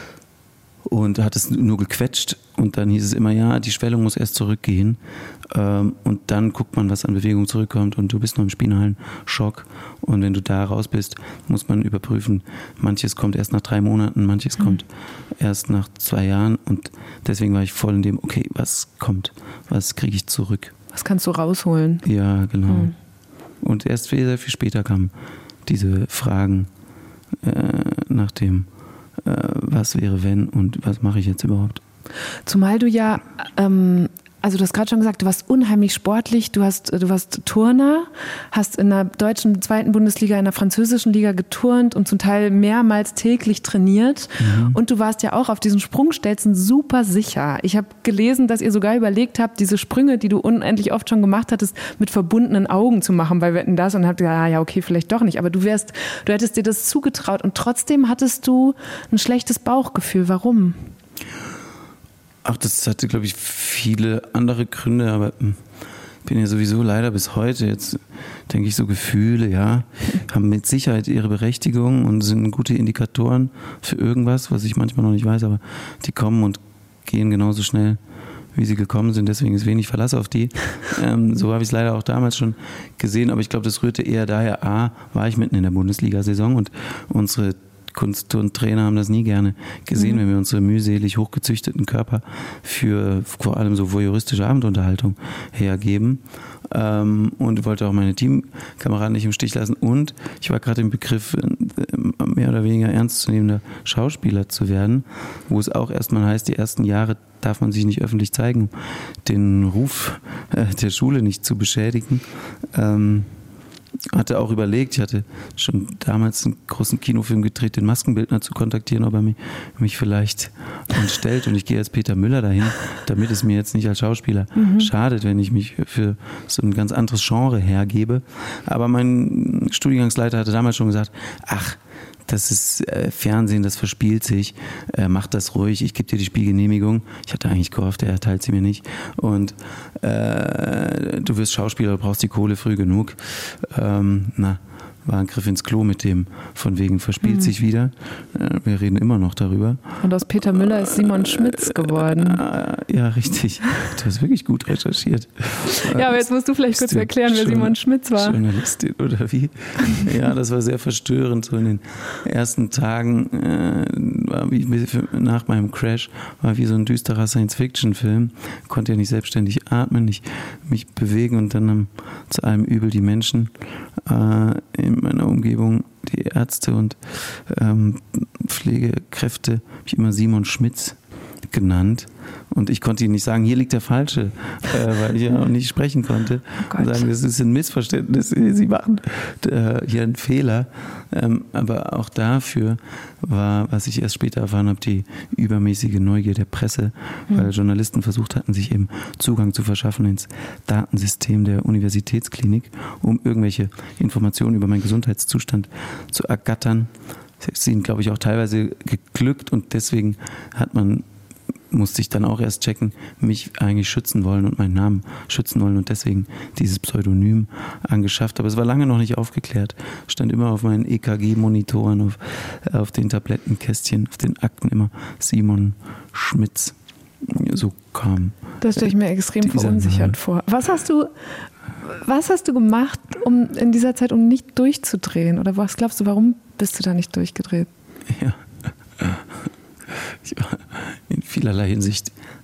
Und hat es nur gequetscht und dann hieß es immer, ja, die Schwellung muss erst zurückgehen ähm, und dann guckt man, was an Bewegung zurückkommt und du bist noch im spinalen Schock und wenn du da raus bist, muss man überprüfen, manches kommt erst nach drei Monaten, manches mhm. kommt erst nach zwei Jahren und deswegen war ich voll in dem, okay, was kommt, was kriege ich zurück? Was kannst du rausholen? Ja, genau. Mhm. Und erst sehr, sehr viel später kamen diese Fragen äh, nach dem was wäre wenn und was mache ich jetzt überhaupt? Zumal du ja, ähm, also du hast gerade schon gesagt, du warst unheimlich sportlich, du hast, du warst Turner, hast in der deutschen zweiten Bundesliga, in der französischen Liga geturnt und zum Teil mehrmals täglich trainiert mhm. und du warst ja auch auf diesen Sprungstelzen super sicher. Ich habe gelesen, dass ihr sogar überlegt habt, diese Sprünge, die du unendlich oft schon gemacht hattest, mit verbundenen Augen zu machen bei Wetten, das und habt gesagt, ja, ja, okay, vielleicht doch nicht, aber du wärst, du hättest dir das zugetraut und trotzdem hattest du ein schlechtes Bauchgefühl. Warum? Ach, das hatte, glaube ich, viele andere Gründe, aber ich bin ja sowieso leider bis heute, jetzt denke ich, so Gefühle, ja, haben mit Sicherheit ihre Berechtigung und sind gute Indikatoren für irgendwas, was ich manchmal noch nicht weiß, aber die kommen und gehen genauso schnell, wie sie gekommen sind, deswegen ist wenig Verlass auf die. Ähm, so habe ich es leider auch damals schon gesehen, aber ich glaube, das rührte eher daher, A, war ich mitten in der Bundesliga-Saison und unsere Kunst- und Trainer haben das nie gerne gesehen, mhm. wenn wir unsere mühselig hochgezüchteten Körper für vor allem so voyeuristische Abendunterhaltung hergeben. Ähm, und wollte auch meine Teamkameraden nicht im Stich lassen. Und ich war gerade im Begriff, mehr oder weniger ernstzunehmender Schauspieler zu werden, wo es auch erstmal heißt, die ersten Jahre darf man sich nicht öffentlich zeigen, den Ruf äh, der Schule nicht zu beschädigen. Ähm, hatte auch überlegt, ich hatte schon damals einen großen Kinofilm gedreht, den Maskenbildner zu kontaktieren, ob er mich, mich vielleicht anstellt und ich gehe als Peter Müller dahin, damit es mir jetzt nicht als Schauspieler mhm. schadet, wenn ich mich für so ein ganz anderes Genre hergebe. Aber mein Studiengangsleiter hatte damals schon gesagt, ach, das ist äh, Fernsehen, das verspielt sich, äh, mach das ruhig, ich gebe dir die Spielgenehmigung. Ich hatte eigentlich gehofft, er erteilt sie mir nicht. Und äh, du wirst Schauspieler, du brauchst die Kohle früh genug. Ähm, na, war ein Griff ins Klo mit dem, von wegen verspielt mhm. sich wieder. Äh, wir reden immer noch darüber. Und aus Peter Müller ist Simon Schmitz geworden. Äh, ja, richtig. Du hast wirklich gut recherchiert. Ja, aber jetzt musst du vielleicht kurz erklären, wer Simon Schmitz war. Journalistin oder wie? Ja, das war sehr verstörend. So in den ersten Tagen, äh, war wie nach meinem Crash, war wie so ein düsterer Science-Fiction-Film. Konnte ja nicht selbstständig atmen, nicht mich bewegen und dann haben zu allem Übel die Menschen äh, in meiner Umgebung, die Ärzte und ähm, Pflegekräfte, habe ich immer Simon Schmitz genannt. Und ich konnte ihnen nicht sagen, hier liegt der Falsche, äh, weil ich ja auch nicht sprechen konnte. Oh und sagen, das ist ein Missverständnis, Sie machen äh, hier einen Fehler. Ähm, aber auch dafür war, was ich erst später erfahren habe, die übermäßige Neugier der Presse, mhm. weil Journalisten versucht hatten, sich eben Zugang zu verschaffen ins Datensystem der Universitätsklinik, um irgendwelche Informationen über meinen Gesundheitszustand zu ergattern. Das ist ihnen, glaube ich, auch teilweise geglückt und deswegen hat man musste ich dann auch erst checken, mich eigentlich schützen wollen und meinen Namen schützen wollen und deswegen dieses Pseudonym angeschafft. Aber es war lange noch nicht aufgeklärt. Stand immer auf meinen E K G-Monitoren, auf, auf den Tablettenkästchen, auf den Akten immer Simon Schmitz. So kam. Das stelle ich mir extrem verunsichert vor. Was hast du, was hast du gemacht, um in dieser Zeit, um nicht durchzudrehen? Oder was glaubst du, warum bist du da nicht durchgedreht? Ja. Ich war in vielerlei Hinsicht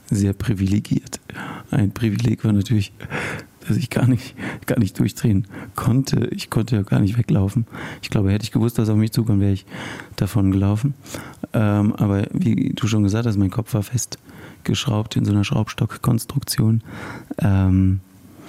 sehr privilegiert. Ein Privileg war natürlich, dass ich gar nicht, gar nicht durchdrehen konnte. Ich konnte ja gar nicht weglaufen. Ich glaube, hätte ich gewusst, dass auf mich zukommt, wäre ich davon gelaufen. Ähm, aber wie du schon gesagt hast, mein Kopf war fest geschraubt in so einer Schraubstockkonstruktion. Ähm,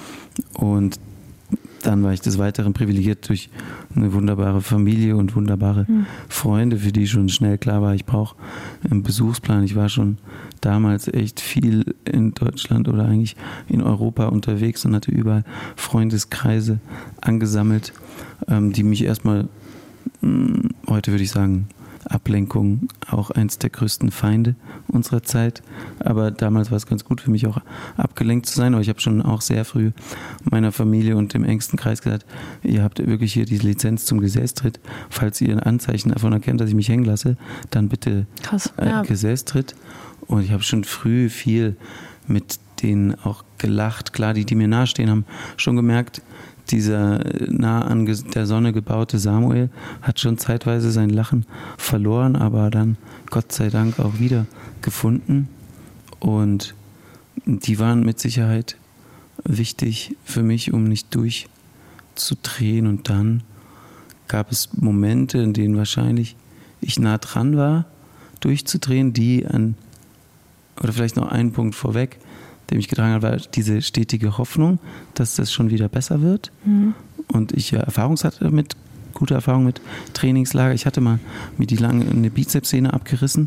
und dann war ich des Weiteren privilegiert durch eine wunderbare Familie und wunderbare mhm. Freunde, für die schon schnell klar war, ich brauche einen Besuchsplan. Ich war schon damals echt viel in Deutschland oder eigentlich in Europa unterwegs und hatte überall Freundeskreise angesammelt, ähm, die mich erstmal, mh, heute würde ich sagen, Ablenkung, auch eins der größten Feinde unserer Zeit. Aber damals war es ganz gut für mich auch abgelenkt zu sein. Aber ich habe schon auch sehr früh meiner Familie und dem engsten Kreis gesagt, ihr habt wirklich hier diese Lizenz zum Gesäßtritt. Falls ihr ein Anzeichen davon erkennt, dass ich mich hängen lasse, dann bitte Krass, äh, ja. Gesäßtritt. Und ich habe schon früh viel mit denen auch gelacht. Klar, die, die mir nahestehen, haben schon gemerkt, dieser nah an der Sonne gebaute Samuel hat schon zeitweise sein Lachen verloren, aber dann Gott sei Dank auch wieder gefunden. Und die waren mit Sicherheit wichtig für mich, um nicht durchzudrehen. Und dann gab es Momente, in denen wahrscheinlich ich nah dran war, durchzudrehen, die an, oder vielleicht noch einen Punkt vorweg, der mich getragen hat, war diese stetige Hoffnung, dass das schon wieder besser wird. Mhm. Und ich ja Erfahrung hatte damit, gute Erfahrung mit Trainingslager. Ich hatte mal mir die lange eine Bizepssehne abgerissen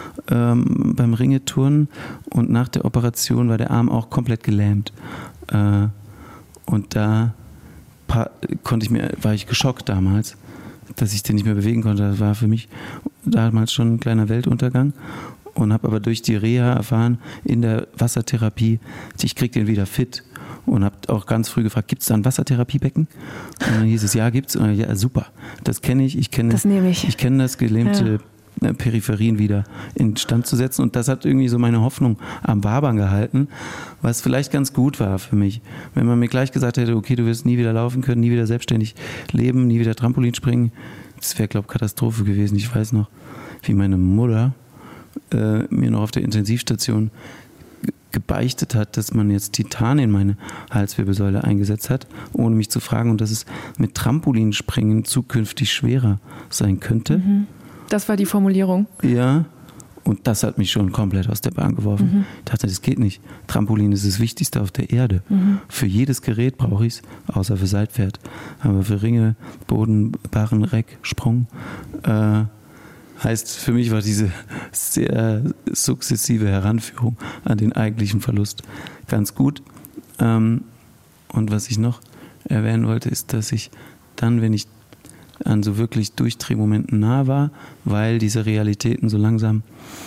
ähm, beim Ringeturnen und nach der Operation war der Arm auch komplett gelähmt. Äh, und da paar, konnte ich mir, war ich geschockt damals, dass ich den nicht mehr bewegen konnte. Das war für mich damals schon ein kleiner Weltuntergang. Und habe aber durch die Reha erfahren, in der Wassertherapie, ich kriege den wieder fit. Und habe auch ganz früh gefragt, gibt es da ein Wassertherapiebecken? Und dann hieß es, ja, gibt's. Und dann, ja, super, das kenne ich. Ich kenne das, nehme ich. Ich kenne das, gelähmte ja. Peripherien wieder in Stand zu setzen. Und das hat irgendwie so meine Hoffnung am Wabern gehalten, was vielleicht ganz gut war für mich. Wenn man mir gleich gesagt hätte, okay, du wirst nie wieder laufen können, nie wieder selbstständig leben, nie wieder Trampolin springen, das wäre, glaube ich, Katastrophe gewesen. Ich weiß noch, wie meine Mutter Äh, mir noch auf der Intensivstation ge- gebeichtet hat, dass man jetzt Titan in meine Halswirbelsäule eingesetzt hat, ohne mich zu fragen, und dass es mit Trampolinspringen zukünftig schwerer sein könnte. Mhm. Das war die Formulierung? Ja, und das hat mich schon komplett aus der Bahn geworfen. Mhm. Ich dachte, das geht nicht. Trampolin ist das Wichtigste auf der Erde. Mhm. Für jedes Gerät brauche ich es, außer für Seilpferd. Aber für Ringe, Boden, Barren, Reck, Sprung, äh, heißt, für mich war diese sehr sukzessive Heranführung an den eigentlichen Verlust ganz gut. Und was ich noch erwähnen wollte, ist, dass ich dann, wenn ich an so wirklich Durchdrehmomenten nah war, weil diese Realitäten so langsam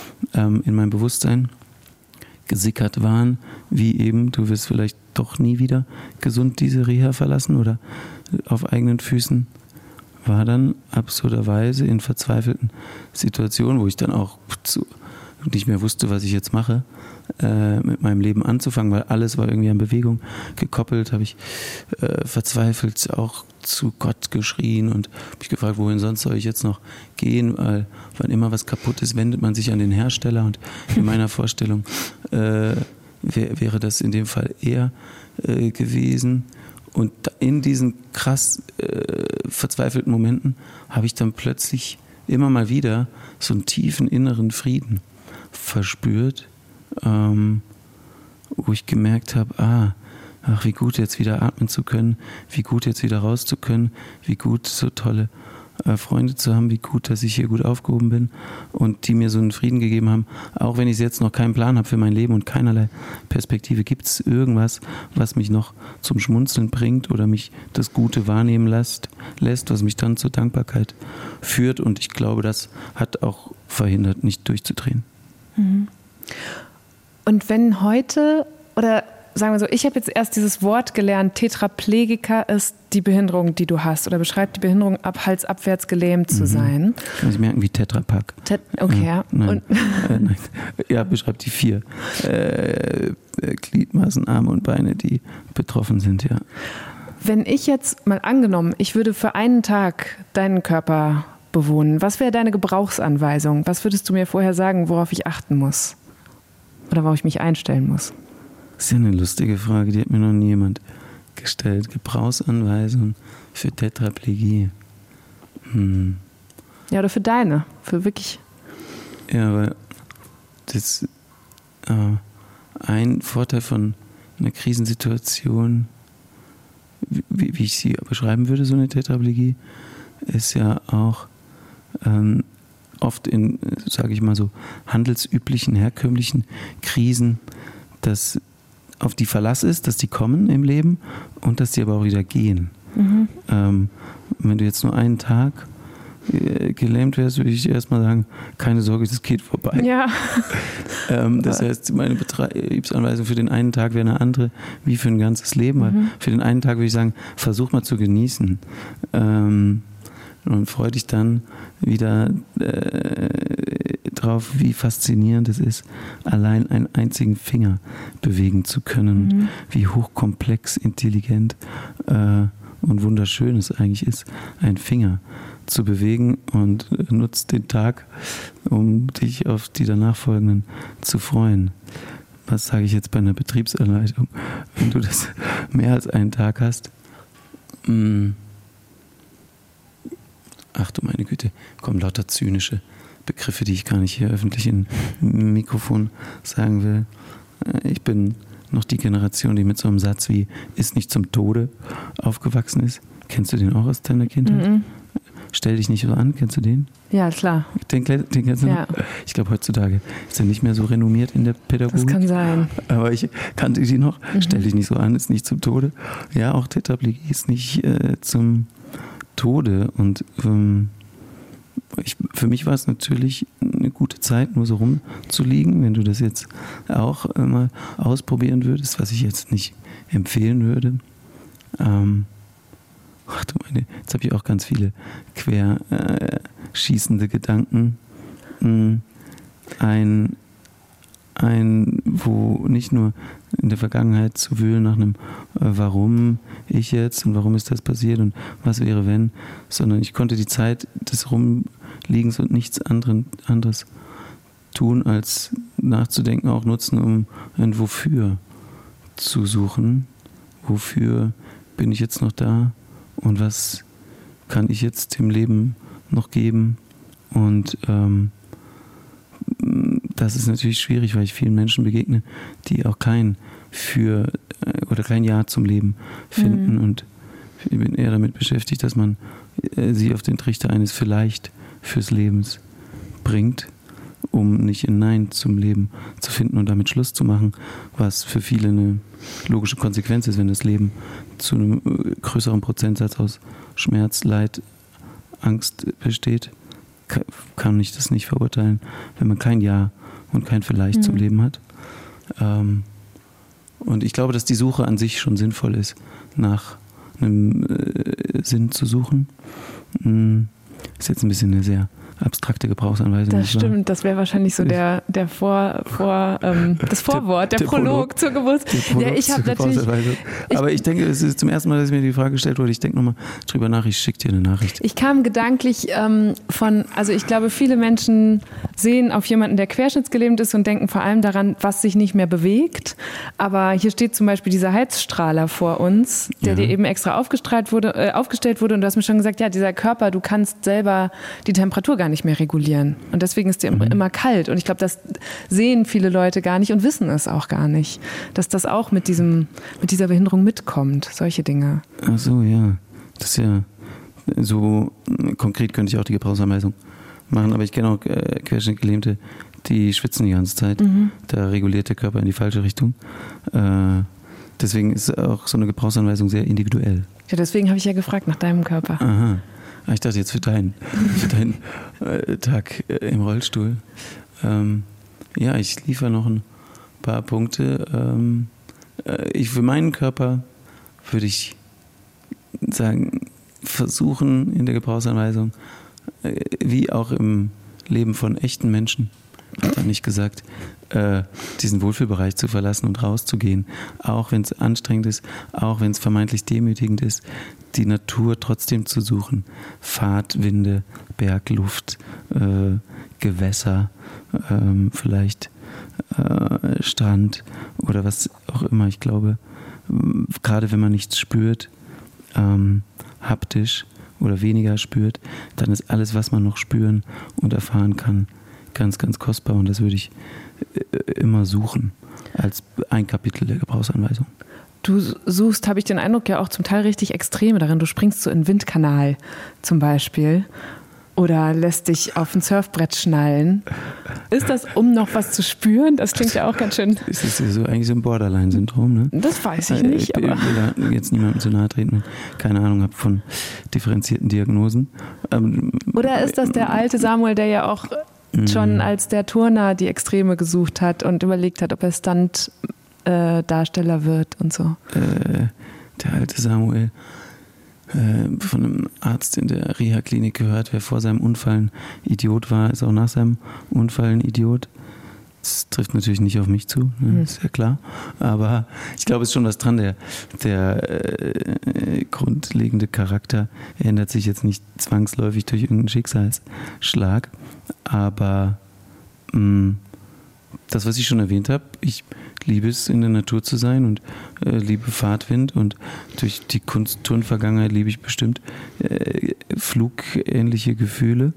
in mein Bewusstsein gesickert waren, wie eben, du wirst vielleicht doch nie wieder gesund diese Reha verlassen oder auf eigenen Füßen, war dann absurderweise in verzweifelten Situationen, wo ich dann auch zu, nicht mehr wusste, was ich jetzt mache, äh, mit meinem Leben anzufangen, weil alles war irgendwie an Bewegung gekoppelt, habe ich äh, verzweifelt auch zu Gott geschrien und mich gefragt, wohin sonst soll ich jetzt noch gehen, weil wann immer was kaputt ist, wendet man sich an den Hersteller, und in meiner Vorstellung äh, wär, wäre das in dem Fall er äh, gewesen. Und in diesen krass äh, verzweifelten Momenten habe ich dann plötzlich immer mal wieder so einen tiefen inneren Frieden verspürt, ähm, wo ich gemerkt habe, ah, ach, wie gut jetzt wieder atmen zu können, wie gut jetzt wieder raus zu können, wie gut so tolle äh, Freunde zu haben, wie gut, dass ich hier gut aufgehoben bin und die mir so einen Frieden gegeben haben, auch wenn ich jetzt noch keinen Plan habe für mein Leben und keinerlei Perspektive. Gibt es irgendwas, was mich noch zum Schmunzeln bringt oder mich das Gute wahrnehmen lässt, lässt, was mich dann zur Dankbarkeit führt, und ich glaube, das hat auch verhindert, nicht durchzudrehen. Mhm. Und wenn heute, oder sagen wir so, ich habe jetzt erst dieses Wort gelernt, Tetraplegiker ist die Behinderung, die du hast, oder beschreibt die Behinderung, ab Hals abwärts gelähmt zu mhm. sein. Kann ich merken, wie Tetrapack. Tet- okay, ja. ja. Nein. Und äh, nein. Ja, beschreibt die vier äh, Gliedmaßen, Arme und Beine, die betroffen sind, ja. Wenn ich jetzt mal angenommen, ich würde für einen Tag deinen Körper bewohnen, was wäre deine Gebrauchsanweisung? Was würdest du mir vorher sagen, worauf ich achten muss? Oder worauf ich mich einstellen muss? Das ist ja eine lustige Frage, die hat mir noch nie jemand gestellt. Gebrauchsanweisung für Tetraplegie. Hm. Ja, oder für deine, für wirklich. Ja, weil das äh, ein Vorteil von einer Krisensituation, wie, wie ich sie beschreiben würde, so eine Tetraplegie, ist ja auch ähm, oft in, sage ich mal so, handelsüblichen, herkömmlichen Krisen, dass auf die Verlass ist, dass die kommen im Leben und dass die aber auch wieder gehen. Mhm. Ähm, wenn du jetzt nur einen Tag äh, gelähmt wärst, würde ich erstmal sagen, keine Sorge, das geht vorbei. Ja. ähm, das heißt, meine Betriebsanweisung für den einen Tag wäre eine andere wie für ein ganzes Leben. Mhm. Für den einen Tag würde ich sagen, versuch mal zu genießen. Ähm, und freu dich dann wieder äh, drauf, wie faszinierend es ist, allein einen einzigen Finger bewegen zu können. Mhm. Wie hochkomplex, intelligent äh, und wunderschön es eigentlich ist, einen Finger zu bewegen, und äh, nutzt den Tag, um dich auf die danach folgenden zu freuen. Was sage ich jetzt bei einer Betriebsanleitung? Wenn du das mehr als einen Tag hast, mh, ach du meine Güte, kommen lauter zynische Begriffe, die ich gar nicht hier öffentlich im Mikrofon sagen will. Ich bin noch die Generation, die mit so einem Satz wie "ist nicht zum Tode" aufgewachsen ist. Kennst du den auch aus deiner Kindheit? Mhm. Stell dich nicht so an, kennst du den? Ja, klar. Den, den kennst du ja. noch? Ich glaube, heutzutage ist er nicht mehr so renommiert in der Pädagogik. Das kann sein. Aber ich kannte die noch. Mhm. Stell dich nicht so an, ist nicht zum Tode. Ja, auch Tetraplegie ist nicht äh, zum Tode. Und ähm, ich, für mich war es natürlich eine gute Zeit, nur so rumzuliegen. Wenn du das jetzt auch äh, mal ausprobieren würdest, was ich jetzt nicht empfehlen würde. Ähm, ach du meine, jetzt habe ich auch ganz viele quer äh, schießende Gedanken. Mm, ein, ein, wo nicht nur in der Vergangenheit zu wühlen nach einem äh, warum ich jetzt und warum ist das passiert und was wäre wenn, sondern ich konnte die Zeit des Rumliegens und nichts anderen, anderes tun, als nachzudenken, auch nutzen, um ein Wofür zu suchen. Wofür bin ich jetzt noch da und was kann ich jetzt dem Leben noch geben? Und ähm, das ist natürlich schwierig, weil ich vielen Menschen begegne, die auch kein für oder kein Ja zum Leben finden. Mhm. Und ich bin eher damit beschäftigt, dass man sie auf den Trichter eines Vielleicht fürs Lebens bringt, um nicht ein Nein zum Leben zu finden und damit Schluss zu machen, was für viele eine logische Konsequenz ist, wenn das Leben zu einem größeren Prozentsatz aus Schmerz, Leid, Angst besteht. Kann ich das nicht verurteilen, wenn man kein Ja und kein Vielleicht mhm. zum Leben hat. Ähm, und ich glaube, dass die Suche an sich schon sinnvoll ist, nach einem äh, Sinn zu suchen. Mhm. Ist jetzt ein bisschen eine sehr abstrakte Gebrauchsanweisung. Das stimmt, das wäre wahrscheinlich so der, der Vor, Vor, ähm, das Vorwort, der, der, der Prolog, Prolog zur Geburt. Ja, ich habe natürlich. Aber ich, ich denke, es ist zum ersten Mal, dass mir die Frage gestellt wurde. Ich denke nochmal drüber nach, ich schicke dir eine Nachricht. Ich kam gedanklich ähm, von, also ich glaube, viele Menschen sehen auf jemanden, der querschnittsgelähmt ist und denken vor allem daran, was sich nicht mehr bewegt. Aber hier steht zum Beispiel dieser Heizstrahler vor uns, der ja. dir eben extra aufgestrahlt wurde, äh, aufgestellt wurde. Und du hast mir schon gesagt, ja, dieser Körper, du kannst selber die Temperatur gar nicht mehr regulieren. Und deswegen ist dir mhm. immer kalt. Und ich glaube, das sehen viele Leute gar nicht und wissen es auch gar nicht, dass das auch mit diesem, mit dieser Behinderung mitkommt. Solche Dinge. Ach so, ja. Das ist ja so konkret, könnte ich auch die Gebrauchsanweisung machen, aber ich kenne auch äh, Querschnittgelähmte, die schwitzen die ganze Zeit. Mhm. Da reguliert der Körper in die falsche Richtung. Äh, deswegen ist auch so eine Gebrauchsanweisung sehr individuell. Ja, deswegen habe ich ja gefragt nach deinem Körper. Aha. Ich dachte jetzt für deinen, für deinen äh, Tag äh, im Rollstuhl. Ähm, ja, ich liefere noch ein paar Punkte. Ähm, äh, ich, für meinen Körper würde ich sagen, versuchen in der Gebrauchsanweisung, äh, wie auch im Leben von echten Menschen, hat er nicht gesagt, äh, diesen Wohlfühlbereich zu verlassen und rauszugehen. Auch wenn es anstrengend ist, auch wenn es vermeintlich demütigend ist, die Natur trotzdem zu suchen. Fahrtwinde, Bergluft, äh, Gewässer, ähm, vielleicht äh, Strand oder was auch immer. Ich glaube, gerade wenn man nichts spürt, ähm, haptisch oder weniger spürt, dann ist alles, was man noch spüren und erfahren kann, ganz, ganz kostbar. Und das würde ich immer suchen als ein Kapitel der Gebrauchsanweisung. Du suchst, habe ich den Eindruck, ja auch zum Teil richtig Extreme darin. Du springst so in den Windkanal zum Beispiel oder lässt dich auf ein Surfbrett schnallen. Ist das, um noch was zu spüren? Das klingt ja auch ganz schön. Das ist ja so eigentlich so ein Borderline-Syndrom, ne? Das weiß ich nicht. Ich will aber jetzt niemandem zu nahe treten, keine Ahnung habe von differenzierten Diagnosen. Oder ist das der alte Samuel, der ja auch schon als der Turner die Extreme gesucht hat und überlegt hat, ob er Stunt-Darsteller wird und so? Äh, der alte Samuel. Von einem Arzt in der Reha-Klinik gehört, wer vor seinem Unfall ein Idiot war, ist auch nach seinem Unfall ein Idiot. Das trifft natürlich nicht auf mich zu, ne? Ist ja klar. Aber ich glaube, es ist schon was dran. Der, der äh, grundlegende Charakter ändert sich jetzt nicht zwangsläufig durch irgendeinen Schicksalsschlag. Aber mh, das, was ich schon erwähnt habe, ich liebe es, in der Natur zu sein und äh, liebe Fahrtwind und durch die Kunst-Turn-Vergangenheit liebe ich bestimmt äh, flugähnliche Gefühle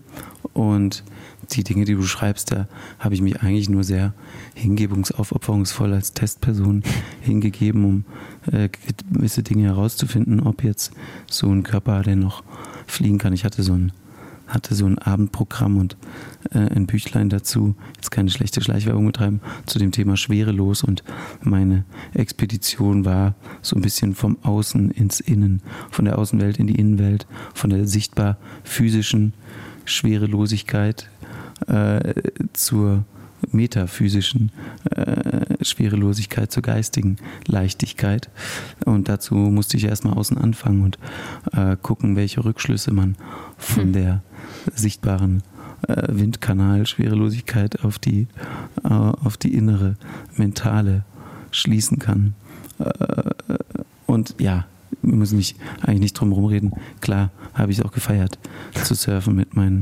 und die Dinge, die du schreibst, da habe ich mich eigentlich nur sehr hingebungsaufopferungsvoll als Testperson hingegeben, um äh, gewisse Dinge herauszufinden, ob jetzt so ein Körper denn noch fliegen kann. Ich hatte so ein hatte so ein Abendprogramm und äh, ein Büchlein dazu, jetzt keine schlechte Schleichwerbung betreiben, zu dem Thema Schwerelos, und meine Expedition war so ein bisschen vom Außen ins Innen, von der Außenwelt in die Innenwelt, von der sichtbar physischen Schwerelosigkeit äh, zur metaphysischen äh, Schwerelosigkeit, zur geistigen Leichtigkeit. Und dazu musste ich erstmal außen anfangen und äh, gucken, welche Rückschlüsse man von hm. der sichtbaren äh, Windkanal-Schwerelosigkeit auf die, äh, auf die innere mentale schließen kann. Äh, und ja, wir müssen nicht, eigentlich nicht drum herum reden. Klar habe ich es auch gefeiert, zu surfen mit meinen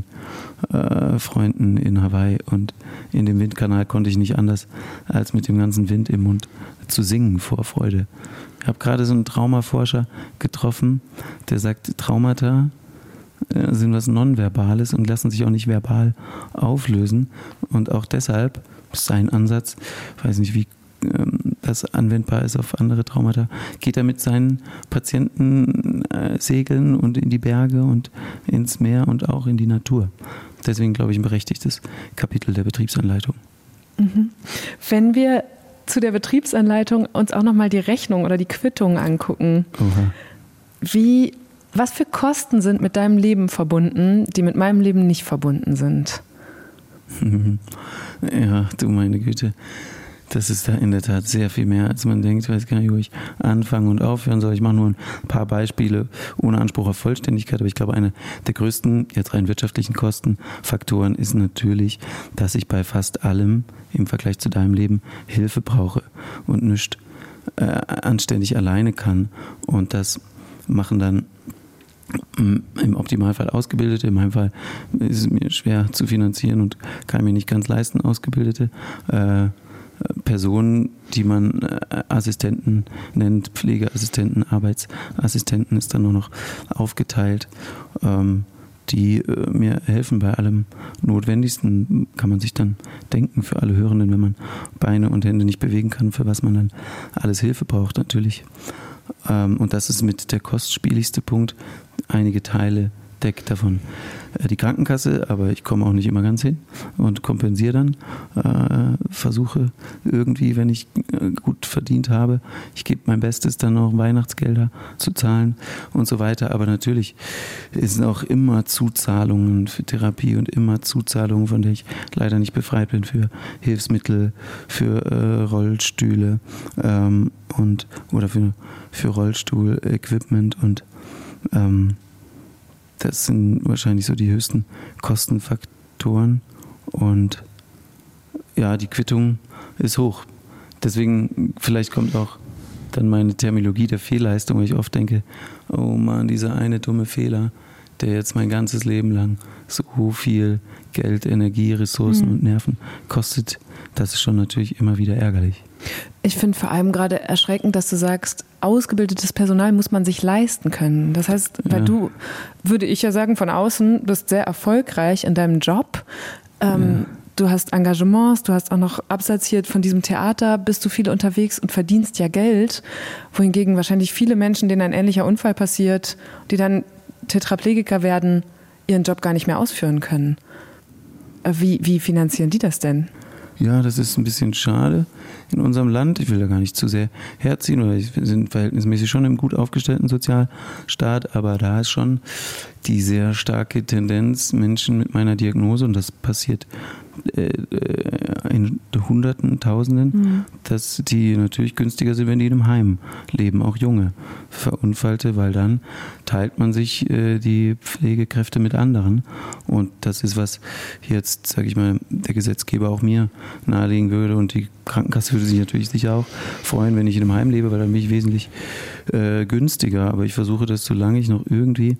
äh, Freunden in Hawaii, und in dem Windkanal konnte ich nicht anders, als mit dem ganzen Wind im Mund zu singen vor Freude. Ich habe gerade so einen Traumaforscher getroffen, der sagt, Traumata äh, sind was Nonverbales und lassen sich auch nicht verbal auflösen, und auch deshalb ist sein Ansatz, ich weiß nicht, wie das anwendbar ist auf andere Traumata, geht er mit seinen Patienten äh, segeln und in die Berge und ins Meer und auch in die Natur. Deswegen glaube ich ein berechtigtes Kapitel der Betriebsanleitung. Mhm. Wenn wir zu der Betriebsanleitung uns auch nochmal die Rechnung oder die Quittung angucken, Oha. wie, was für Kosten sind mit deinem Leben verbunden, die mit meinem Leben nicht verbunden sind? Ja, du meine Güte. Das ist da in der Tat sehr viel mehr, als man denkt. Ich weiß gar nicht, wo ich anfangen und aufhören soll. Ich mache nur ein paar Beispiele ohne Anspruch auf Vollständigkeit. Aber ich glaube, einer der größten, jetzt rein wirtschaftlichen Kostenfaktoren ist natürlich, dass ich bei fast allem im Vergleich zu deinem Leben Hilfe brauche und nicht äh, anständig alleine kann. Und das machen dann im Optimalfall Ausgebildete. In meinem Fall ist es mir schwer zu finanzieren und kann mir nicht ganz leisten, Ausgebildete. Äh, Personen, die man Assistenten nennt, Pflegeassistenten, Arbeitsassistenten, ist dann nur noch aufgeteilt, die mir helfen bei allem Notwendigsten. Kann man sich dann denken für alle Hörenden, wenn man Beine und Hände nicht bewegen kann, für was man dann alles Hilfe braucht natürlich. Und das ist mit der kostspieligste Punkt. Einige Teile deckt davon die Krankenkasse, aber ich komme auch nicht immer ganz hin und kompensiere dann, äh, versuche irgendwie, wenn ich äh, gut verdient habe, ich gebe mein Bestes, dann noch Weihnachtsgelder zu zahlen und so weiter, aber natürlich sind auch immer Zuzahlungen für Therapie und immer Zuzahlungen, von der ich leider nicht befreit bin, für Hilfsmittel, für äh, Rollstühle ähm, und oder für, für Rollstuhl-Equipment, und ähm, das sind wahrscheinlich so die höchsten Kostenfaktoren, und ja, die Quittung ist hoch. Deswegen, vielleicht kommt auch dann meine Terminologie der Fehlleistung, weil ich oft denke, oh Mann, dieser eine dumme Fehler, der jetzt mein ganzes Leben lang so viel Geld, Energie, Ressourcen mhm. und Nerven kostet, das ist schon natürlich immer wieder ärgerlich. Ich finde vor allem gerade erschreckend, dass du sagst, ausgebildetes Personal muss man sich leisten können. Das heißt, weil ja. du, würde ich ja sagen, von außen bist sehr erfolgreich in deinem Job. Ähm, ja. Du hast Engagements, du hast auch noch abseits hier von diesem Theater, bist du viel unterwegs und verdienst ja Geld. Wohingegen wahrscheinlich viele Menschen, denen ein ähnlicher Unfall passiert, die dann Tetraplegiker werden, ihren Job gar nicht mehr ausführen können. Wie, wie finanzieren die das denn? Ja, das ist ein bisschen schade in unserem Land. Ich will da gar nicht zu sehr herziehen, oder wir sind verhältnismäßig schon im gut aufgestellten Sozialstaat, aber da ist schon die sehr starke Tendenz, Menschen mit meiner Diagnose, und das passiert äh, in Hunderten, Tausenden, mhm. dass die natürlich günstiger sind, wenn die in einem Heim leben, auch junge Verunfallte, weil dann teilt man sich äh, die Pflegekräfte mit anderen, und das ist, was jetzt, sage ich mal, der Gesetzgeber auch mir nahelegen würde, und die Krankenkasse würde sich natürlich sicher auch freuen, wenn ich in einem Heim lebe, weil dann bin ich wesentlich äh, günstiger, aber ich versuche das, solange ich noch irgendwie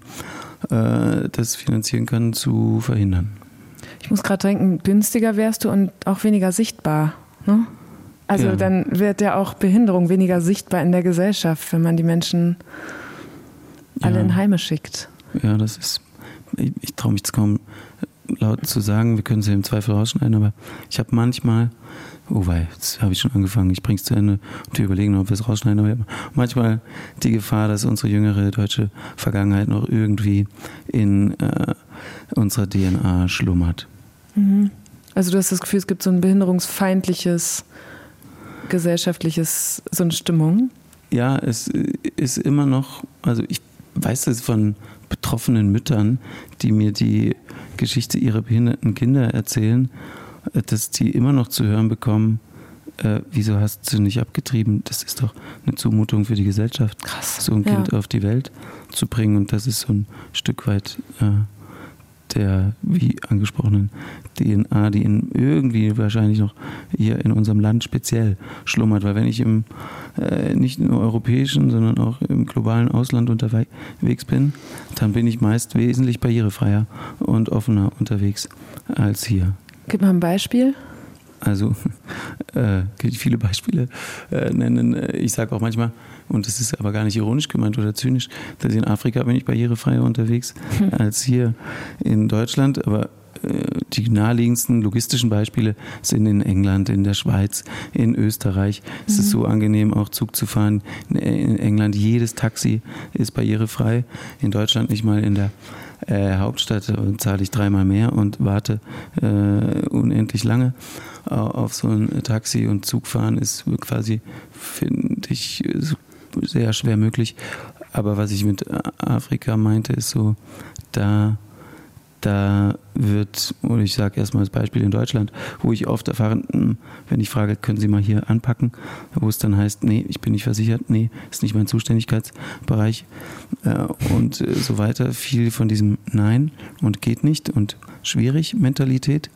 äh, das finanzieren kann, zu verhindern. Ich muss gerade denken, günstiger wärst du und auch weniger sichtbar, ne? Also ja. Dann wird ja auch Behinderung weniger sichtbar in der Gesellschaft, wenn man die Menschen alle ja. in Heime schickt. Ja, das ist, ich, ich traue mich jetzt kaum laut zu sagen, wir können es ja im Zweifel rausschneiden, aber ich habe manchmal, oh wei, jetzt habe ich schon angefangen, ich bringe es zu Ende und wir überlegen, ob wir es rausschneiden, aber manchmal die Gefahr, dass unsere jüngere deutsche Vergangenheit noch irgendwie in äh, unserer D N A schlummert. Mhm. Also du hast das Gefühl, es gibt so ein behinderungsfeindliches, gesellschaftliches, so eine Stimmung? Ja, es ist immer noch, also ich weiß es von betroffenen Müttern, die mir die Geschichte ihrer behinderten Kinder erzählen, dass die immer noch zu hören bekommen, äh, wieso hast du nicht abgetrieben? Das ist doch eine Zumutung für die Gesellschaft, krass, so ein Kind ja. auf die Welt zu bringen, und das ist so ein Stück weit äh, der, wie angesprochenen D N A, die in irgendwie wahrscheinlich noch hier in unserem Land speziell schlummert, weil wenn ich im äh, nicht nur europäischen, sondern auch im globalen Ausland unterwegs bin, dann bin ich meist wesentlich barrierefreier und offener unterwegs als hier. Gib mal ein Beispiel. Also, äh, kann ich viele Beispiele äh, nennen. Ich sage auch manchmal, und das ist aber gar nicht ironisch gemeint oder zynisch, dass in Afrika bin ich barrierefreier unterwegs hm. als hier in Deutschland. Aber äh, die naheliegendsten logistischen Beispiele sind in England, in der Schweiz, in Österreich. Mhm. Es ist so angenehm, auch Zug zu fahren. In England jedes Taxi ist barrierefrei. In Deutschland nicht mal in der Äh, Hauptstadt zahle ich dreimal mehr und warte äh, unendlich lange auf so ein Taxi, und Zugfahren ist quasi, finde ich, sehr schwer möglich. Aber was ich mit Afrika meinte, ist so, da Da wird, oder ich sage erstmal das Beispiel in Deutschland, wo ich oft erfahre, wenn ich frage, können Sie mal hier anpacken, wo es dann heißt, nee, ich bin nicht versichert, nee, ist nicht mein Zuständigkeitsbereich und so weiter. Viel von diesem Nein und geht nicht und schwierig Mentalität.